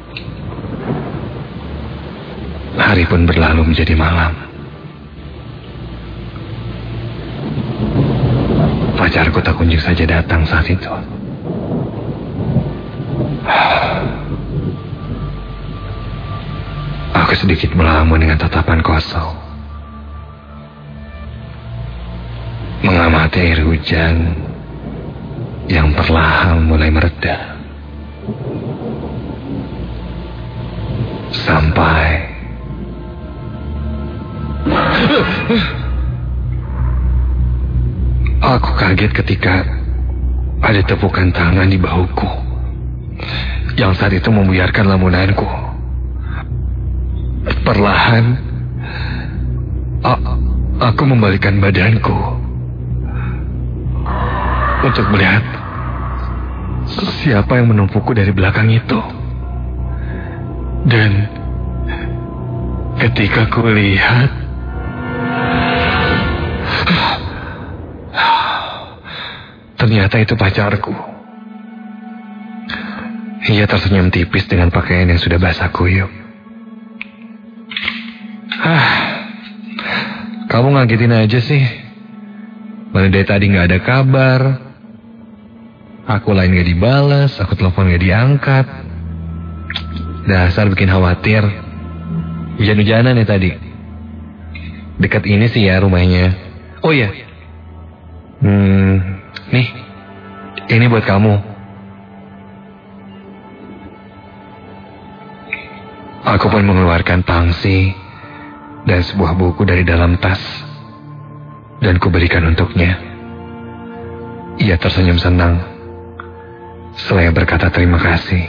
[SPEAKER 2] Hari pun berlalu menjadi malam. Pacarku tak kunjung saja datang saat itu. Aku sedikit melamun dengan tatapan kosong, mengamati air hujan yang perlahan mulai mereda, sampai aku kaget ketika Ada tepukan tangan di bahuku yang saat itu membuyarkan lamunanku. Perlahan aku membalikkan badanku untuk melihat siapa yang menumpukku dari belakang itu. Dan ketika ku lihat, ternyata itu pacarku. Ia tersenyum tipis dengan pakaian yang sudah basah kuyup. Kamu ngagetin aja sih. Mana dari tadi gak ada kabar. Aku lain gak dibalas, aku telepon gak diangkat. Dasar bikin khawatir. Hujan-hujanan ya tadi. Dekat ini sih ya rumahnya. Oh iya. Nih, ini buat kamu. Aku pun mengeluarkan pangsi dan sebuah buku dari dalam tas, dan kuberikan untuknya. Ia tersenyum senang, selaya berkata terima kasih.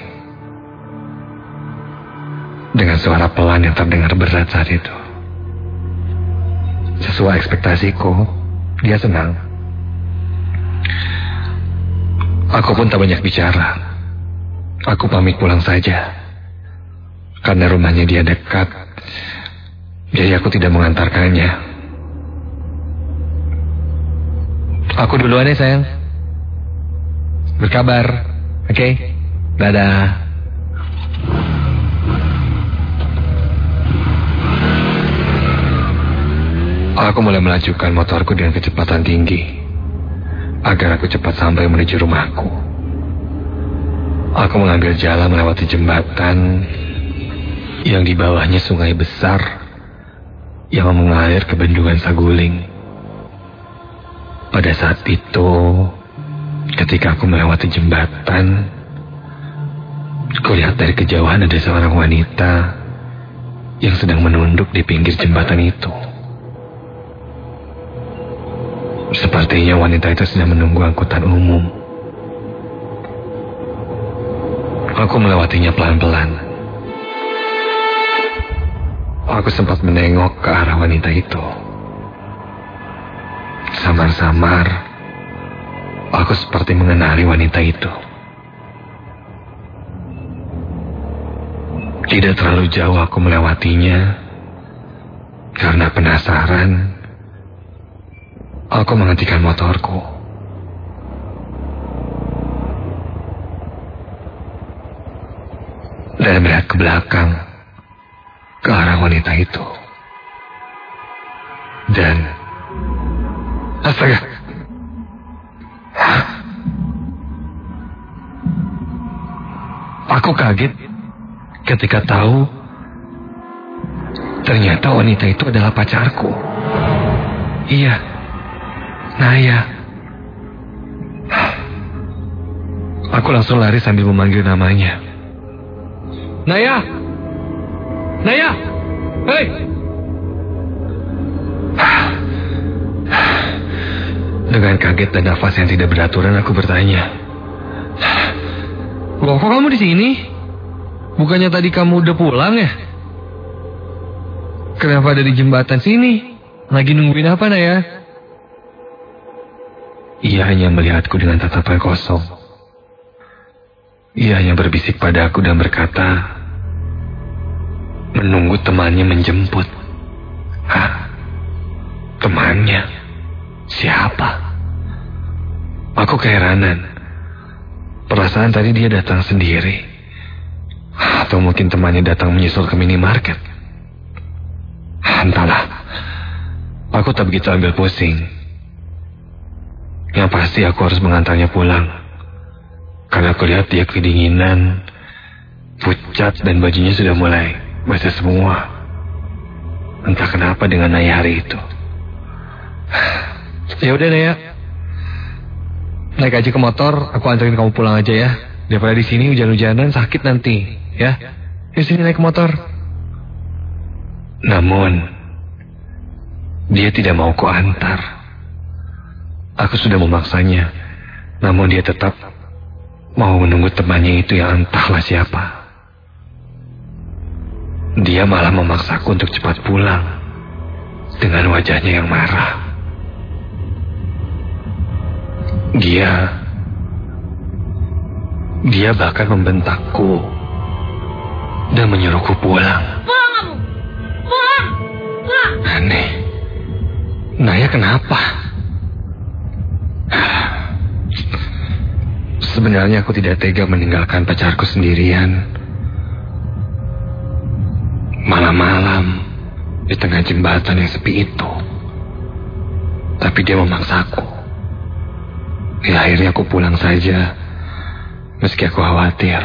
[SPEAKER 2] Dengan suara pelan yang terdengar berat saat itu. Sesuai ekspektasiku, dia senang. Aku pun tak banyak bicara. Aku pamit pulang saja. Karena rumahnya dia dekat, jadi aku tidak mengantarkannya. Aku duluan ya sayang. Berkabar, oke? Dadah. Aku mulai melajukan motorku dengan kecepatan tinggi agar aku cepat sampai menuju rumahku. Aku mengambil jalan melewati jembatan yang di bawahnya sungai besar yang mengalir ke bendungan Saguling. Pada saat itu, ketika aku melewati jembatan, kulihat dari kejauhan ada seorang wanita yang sedang menunduk di pinggir jembatan itu. Sepertinya wanita itu sedang menunggu angkutan umum. Aku melewatinya pelan-pelan. Aku sempat menengok ke arah wanita itu. Samar-samar, aku seperti mengenali wanita itu. Tidak terlalu jauh aku melewatinya. Karena penasaran, aku menghentikan motorku. Dan melihat ke belakang, ke arah wanita itu. Dan astaga, aku kaget ketika tahu ternyata wanita itu adalah pacarku. Iya, Naya. Aku langsung lari sambil memanggil namanya. Naya! Naya! Hei! Dengan kaget dan nafas yang tidak beraturan, aku bertanya. Loh, kok kamu di sini? Bukannya tadi kamu udah pulang ya? Kenapa ada di jembatan sini? Lagi nungguin apa, Naya? Ia hanya melihatku dengan tatapan kosong. Ia hanya berbisik padaku dan berkata, menunggu temannya menjemput. Hah? Temannya? Siapa? Aku keheranan. Perasaan tadi dia datang sendiri. Atau mungkin temannya datang menyusul ke minimarket. Entahlah. Aku tak begitu ambil pusing. Yang pasti aku harus mengantarnya pulang. Karena aku lihat dia kedinginan, pucat, dan bajunya sudah mulai basah semua. Entah kenapa dengan Naya hari itu. Ya udah Naya, naik aja ke motor, aku anterin kamu pulang aja ya. Daripada di sini hujan-hujanan sakit nanti, ya. Di sini naik ke motor. Namun dia tidak mau ku antar. Aku sudah memaksanya Namun dia tetap mau menunggu temannya itu yang entahlah siapa. Dia malah memaksaku untuk cepat pulang dengan wajahnya yang marah. Dia bahkan membentakku dan menyuruhku pulang.
[SPEAKER 3] Pulang kamu! Pulang! Pulang!
[SPEAKER 2] Aneh. Naya kenapa? Sebenarnya aku tidak tega meninggalkan pacarku sendirian. Malam-malam di tengah jembatan yang sepi itu. Tapi dia memaksaku. Ya, akhirnya aku pulang saja, meski aku khawatir.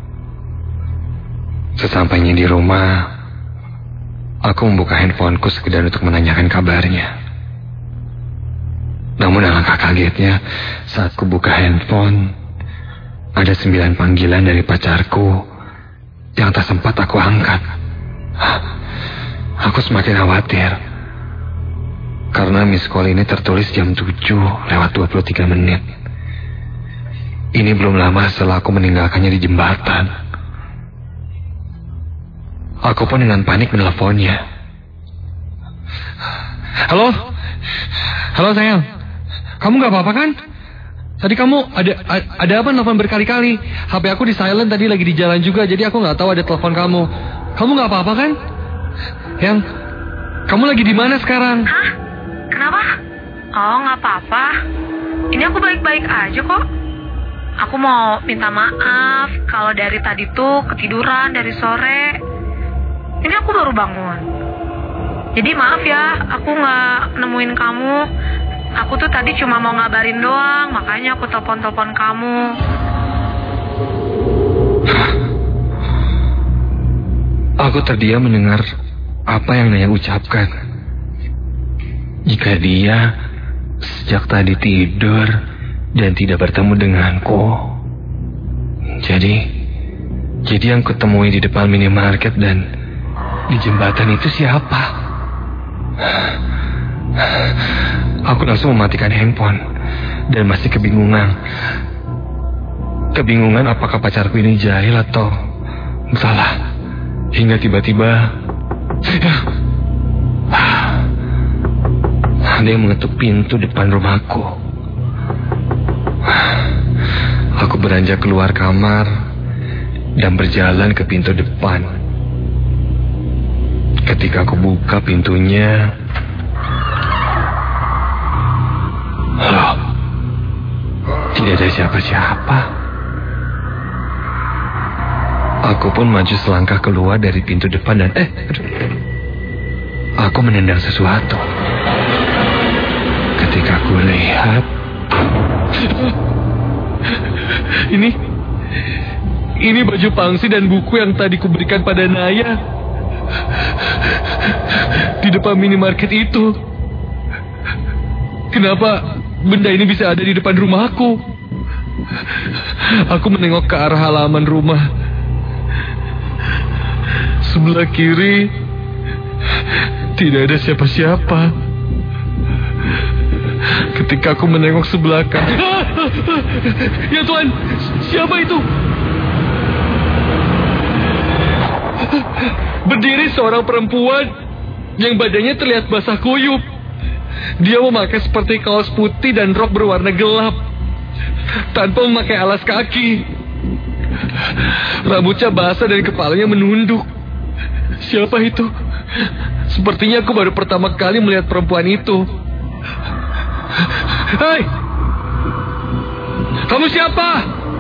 [SPEAKER 2] Sesampainya di rumah, aku membuka handphoneku sekedar untuk menanyakan kabarnya. Namun alangkah kagetnya saat ku buka handphone, ada 9 panggilan dari pacarku yang tak sempat aku angkat. Aku semakin khawatir karena miss call ini tertulis jam 7:23. Ini belum lama setelah aku meninggalkannya di jembatan. Aku pun dengan panik meneleponnya. Halo? Halo sayang, kamu gak apa-apa kan? Tadi kamu ada apa nelfon berkali-kali? HP aku di silent tadi, lagi di jalan juga, jadi aku gak tahu ada telepon kamu. Kamu gak apa-apa kan? Yang, kamu lagi di mana sekarang?
[SPEAKER 3] Hah? Kenapa? Oh, gak apa-apa. Ini aku baik-baik aja kok. Aku mau minta maaf kalau dari tadi tuh ketiduran dari sore. Ini aku baru bangun. Jadi maaf ya, aku gak nemuin kamu. Aku tuh tadi cuma mau ngabarin doang, makanya aku telepon-telepon kamu.
[SPEAKER 2] Aku terdiam mendengar apa yang Naya ucapkan. Jika dia sejak tadi tidur dan tidak bertemu denganku, jadi yang kutemui di depan minimarket dan di jembatan itu siapa? Aku langsung mematikan handphone dan masih kebingungan. Kebingungan apakah pacarku ini jahil atau salah. Hingga tiba-tiba ada yang mengetuk pintu depan rumahku. Aku beranjak keluar kamar dan berjalan ke pintu depan. Ketika aku buka pintunya, loh, tidak ada siapa-siapa. Aku pun maju selangkah keluar dari pintu depan dan aku menendang sesuatu. Ketika aku lihat, ini baju pangsi dan buku yang tadi kuberikan pada Naya di depan minimarket itu. Kenapa benda ini bisa ada di depan rumahku? Aku menengok ke arah halaman rumah. Sebelah kiri tidak ada siapa-siapa. Ketika aku menengok sebelah kanan, ya Tuhan, siapa itu? Berdiri seorang perempuan yang badannya terlihat basah kuyup. Dia memakai seperti kaos putih dan rok berwarna gelap, tanpa memakai alas kaki. Rambutnya basah dan kepalanya menunduk. Siapa itu? Sepertinya aku baru pertama kali melihat perempuan itu. Hei! Kamu siapa?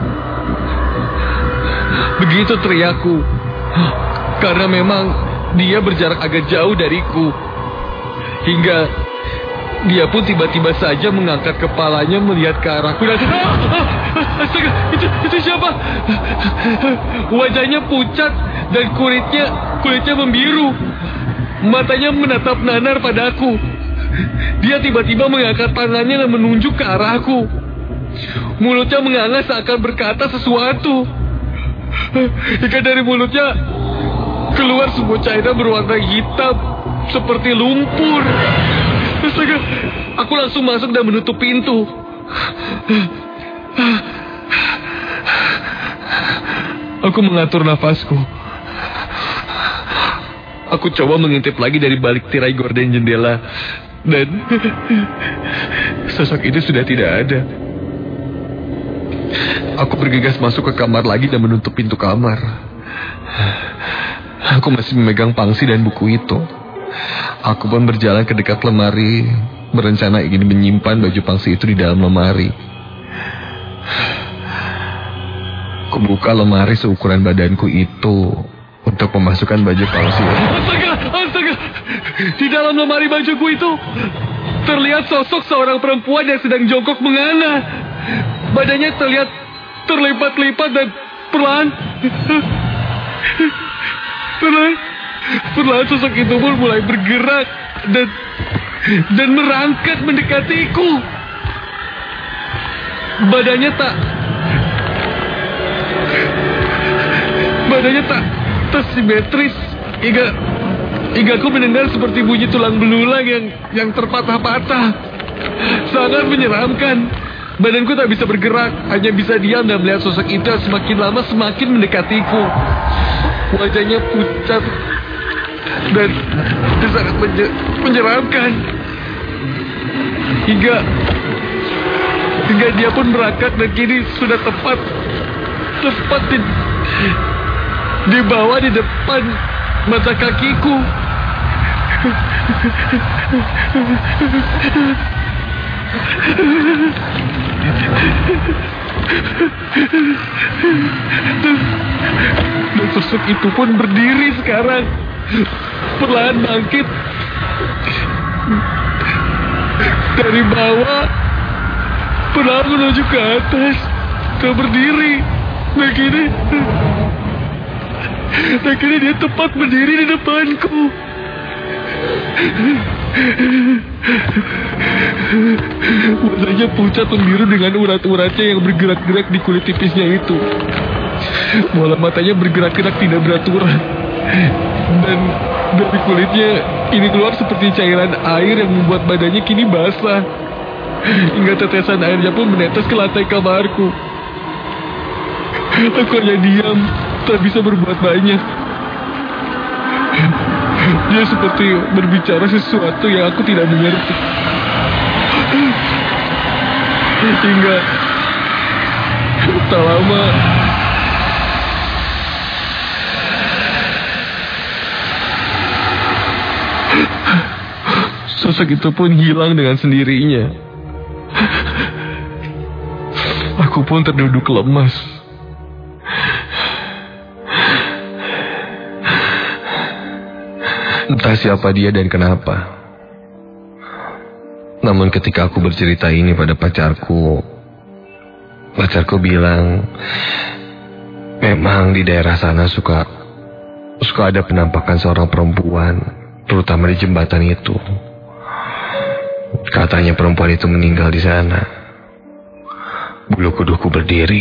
[SPEAKER 2] Begitu teriakku. Karena memang dia berjarak agak jauh dariku. Hingga dia pun tiba-tiba saja mengangkat kepalanya melihat ke arahku dan astaga, itu siapa? Wajahnya pucat dan kulitnya membiru. Matanya menatap nanar padaku. Dia tiba-tiba mengangkat tangannya dan menunjuk ke arahku. Mulutnya menganga seakan berkata sesuatu. Hingga dari mulutnya keluar sebuah cairan berwarna hitam seperti lumpur. Astaga, aku langsung masuk dan menutup pintu. Aku mengatur nafasku. Aku coba mengintip lagi dari balik tirai gorden jendela. Dan sosok itu sudah tidak ada. Aku bergegas masuk ke kamar lagi dan menutup pintu kamar. Aku masih memegang pangsi dan buku itu. Aku pun berjalan ke dekat lemari, berencana ingin menyimpan baju pangsi itu di dalam lemari. Kubuka lemari seukuran badanku itu untuk memasukkan baju pangsi. Astaga! Di dalam lemari bajuku itu terlihat sosok seorang perempuan yang sedang jongkok menganga. Badannya terlihat terlipat-lipat dan perlahan sosok itu pun mulai bergerak dan merangkak mendekatiku. Badannya tak simetris hingga aku mendengar seperti bunyi tulang belulang yang terpatah-patah. Sangat menyeramkan. Badanku tak bisa bergerak, hanya bisa diam dan melihat sosok itu yang semakin lama semakin mendekatiku. Wajahnya pucat dan sangat menyeramkan. Hingga dia pun merangkak dan kini sudah tepat di bawah di depan mata kakiku. Dan sosok itu pun berdiri sekarang, perlahan bangkit dari bawah, perlahan menuju ke atas, dan berdiri. Dan kini dia tepat berdiri di depanku. Wajahnya pucat membiru dengan urat-uratnya yang bergerak-gerak di kulit tipisnya itu. Bola matanya bergerak-gerak tidak beraturan. Dan dari kulitnya kini keluar seperti cairan air yang membuat badannya kini basah. Hingga tetesan airnya pun menetes ke lantai kamarku. Aku hanya diam, tak bisa berbuat banyak. Dia seperti berbicara sesuatu yang aku tidak mengerti. Hingga tak lama sosok itu pun hilang dengan sendirinya. Aku pun terduduk lemas. Entah siapa dia dan kenapa. Namun ketika aku bercerita ini pada pacarku bilang memang di daerah sana suka ada penampakan seorang perempuan, terutama di jembatan itu. Katanya perempuan itu meninggal di sana. Bulu kuduku berdiri.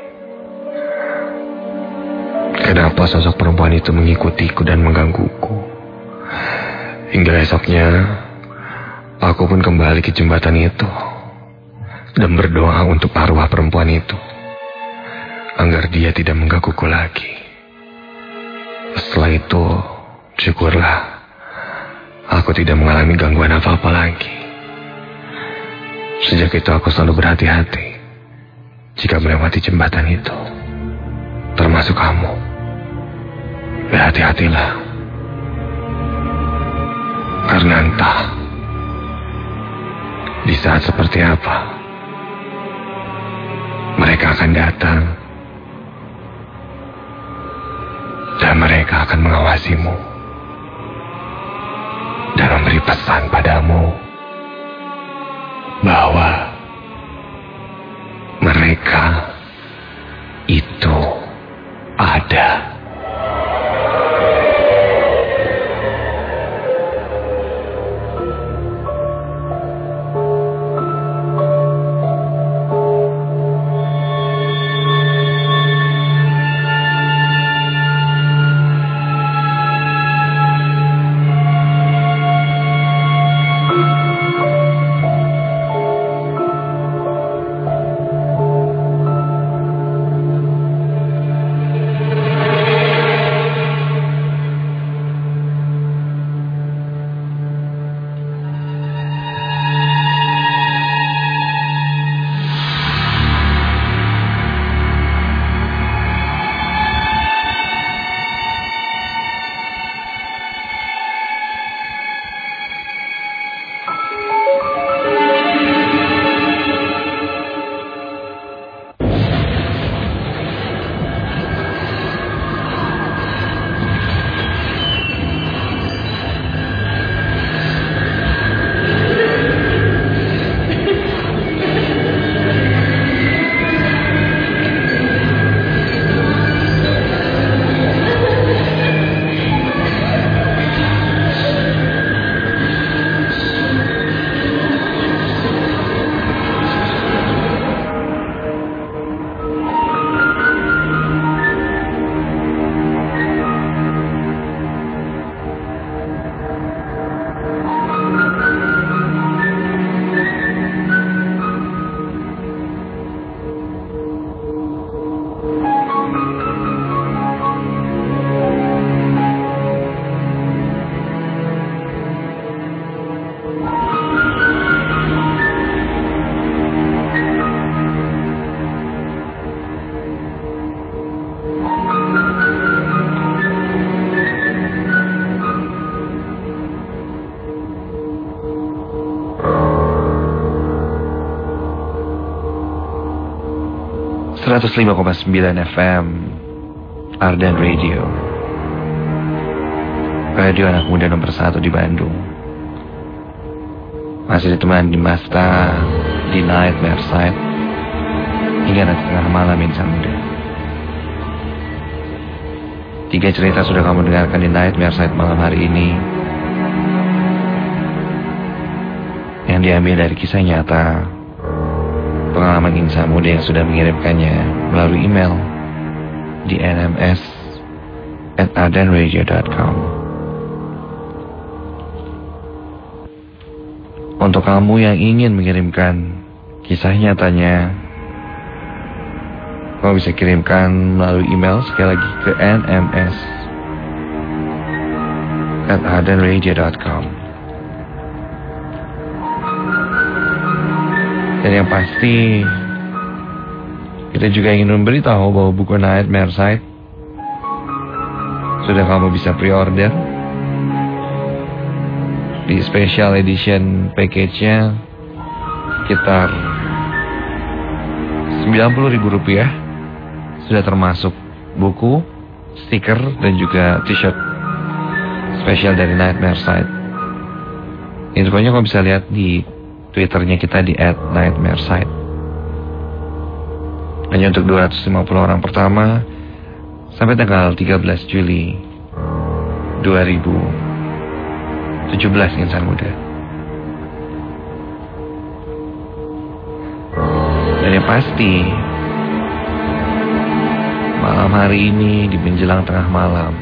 [SPEAKER 2] Kenapa sosok perempuan itu mengikutiku dan menggangguku? Hingga esoknya, aku pun kembali ke jembatan itu dan berdoa untuk arwah perempuan itu agar dia tidak menggangguku lagi. Setelah itu, syukurlah aku tidak mengalami gangguan apa-apa lagi. Sejak itu aku selalu berhati-hati jika melewati jembatan itu, termasuk kamu. Berhati-hatilah. Karena entah di saat seperti apa mereka akan datang dan mereka akan mengawasimu dan memberi pesan padamu bahwa mereka itu ada. 105,9 FM Ardan Radio, radio anak muda nomor 1 di Bandung. Masih ditemani di Masta, di Nightmare Side, hingga nanti tengah malam insan muda. 3 cerita sudah kamu dengarkan di Nightmare Side malam hari ini, yang diambil dari kisah nyata, pengalaman insan muda yang sudah mengirimkannya melalui email di nms@ardanradio.com. Untuk kamu yang ingin mengirimkan kisah nyatanya, kamu bisa kirimkan melalui email sekali lagi ke nms@ardanradio.com. Dan yang pasti, kita juga ingin memberitahu bahwa buku Nightmare Side sudah kamu bisa pre-order di special edition package-nya sekitar Rp90.000. Sudah termasuk buku, stiker, dan juga t-shirt spesial dari Nightmare Side. Infonya kamu bisa lihat di Twitternya kita di @nightmareside. Hanya untuk 250 orang pertama sampai tanggal 13 Juli 2017 insan muda. Dan yang pasti, malam hari ini di menjelang tengah malam,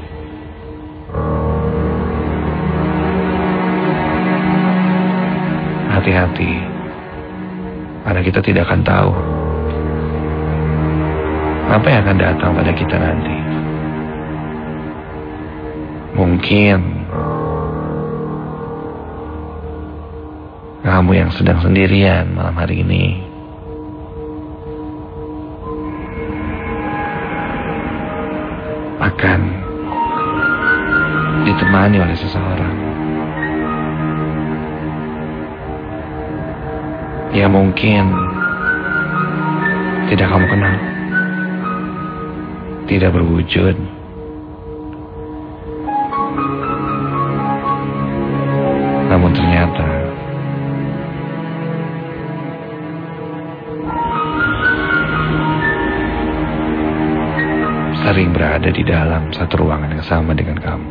[SPEAKER 2] hati-hati, karena kita tidak akan tahu apa yang akan datang pada kita nanti. Mungkin kamu yang sedang sendirian malam hari ini akan ditemani oleh seseorang. Ya mungkin tidak kamu kenal, tidak berwujud, namun ternyata sering berada di dalam satu ruangan yang sama dengan kamu.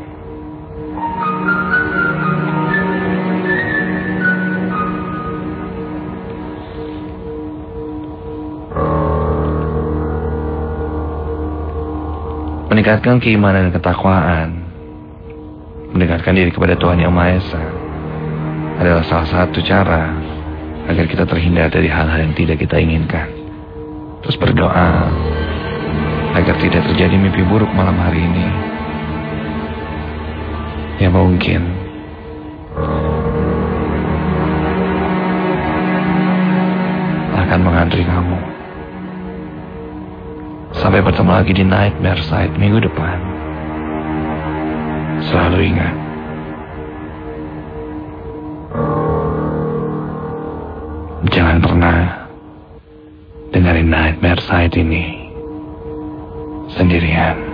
[SPEAKER 2] Meningkatkan keimanan dan ketakwaan, mendekatkan diri kepada Tuhan Yang Maha Esa adalah salah satu cara agar kita terhindar dari hal-hal yang tidak kita inginkan. Terus berdoa agar tidak terjadi mimpi buruk malam hari ini yang mungkin akan mengantri kamu. Sampai bertemu lagi di Nightmare Side minggu depan. Selalu ingat, jangan pernah dengerin Nightmare Side ini sendirian.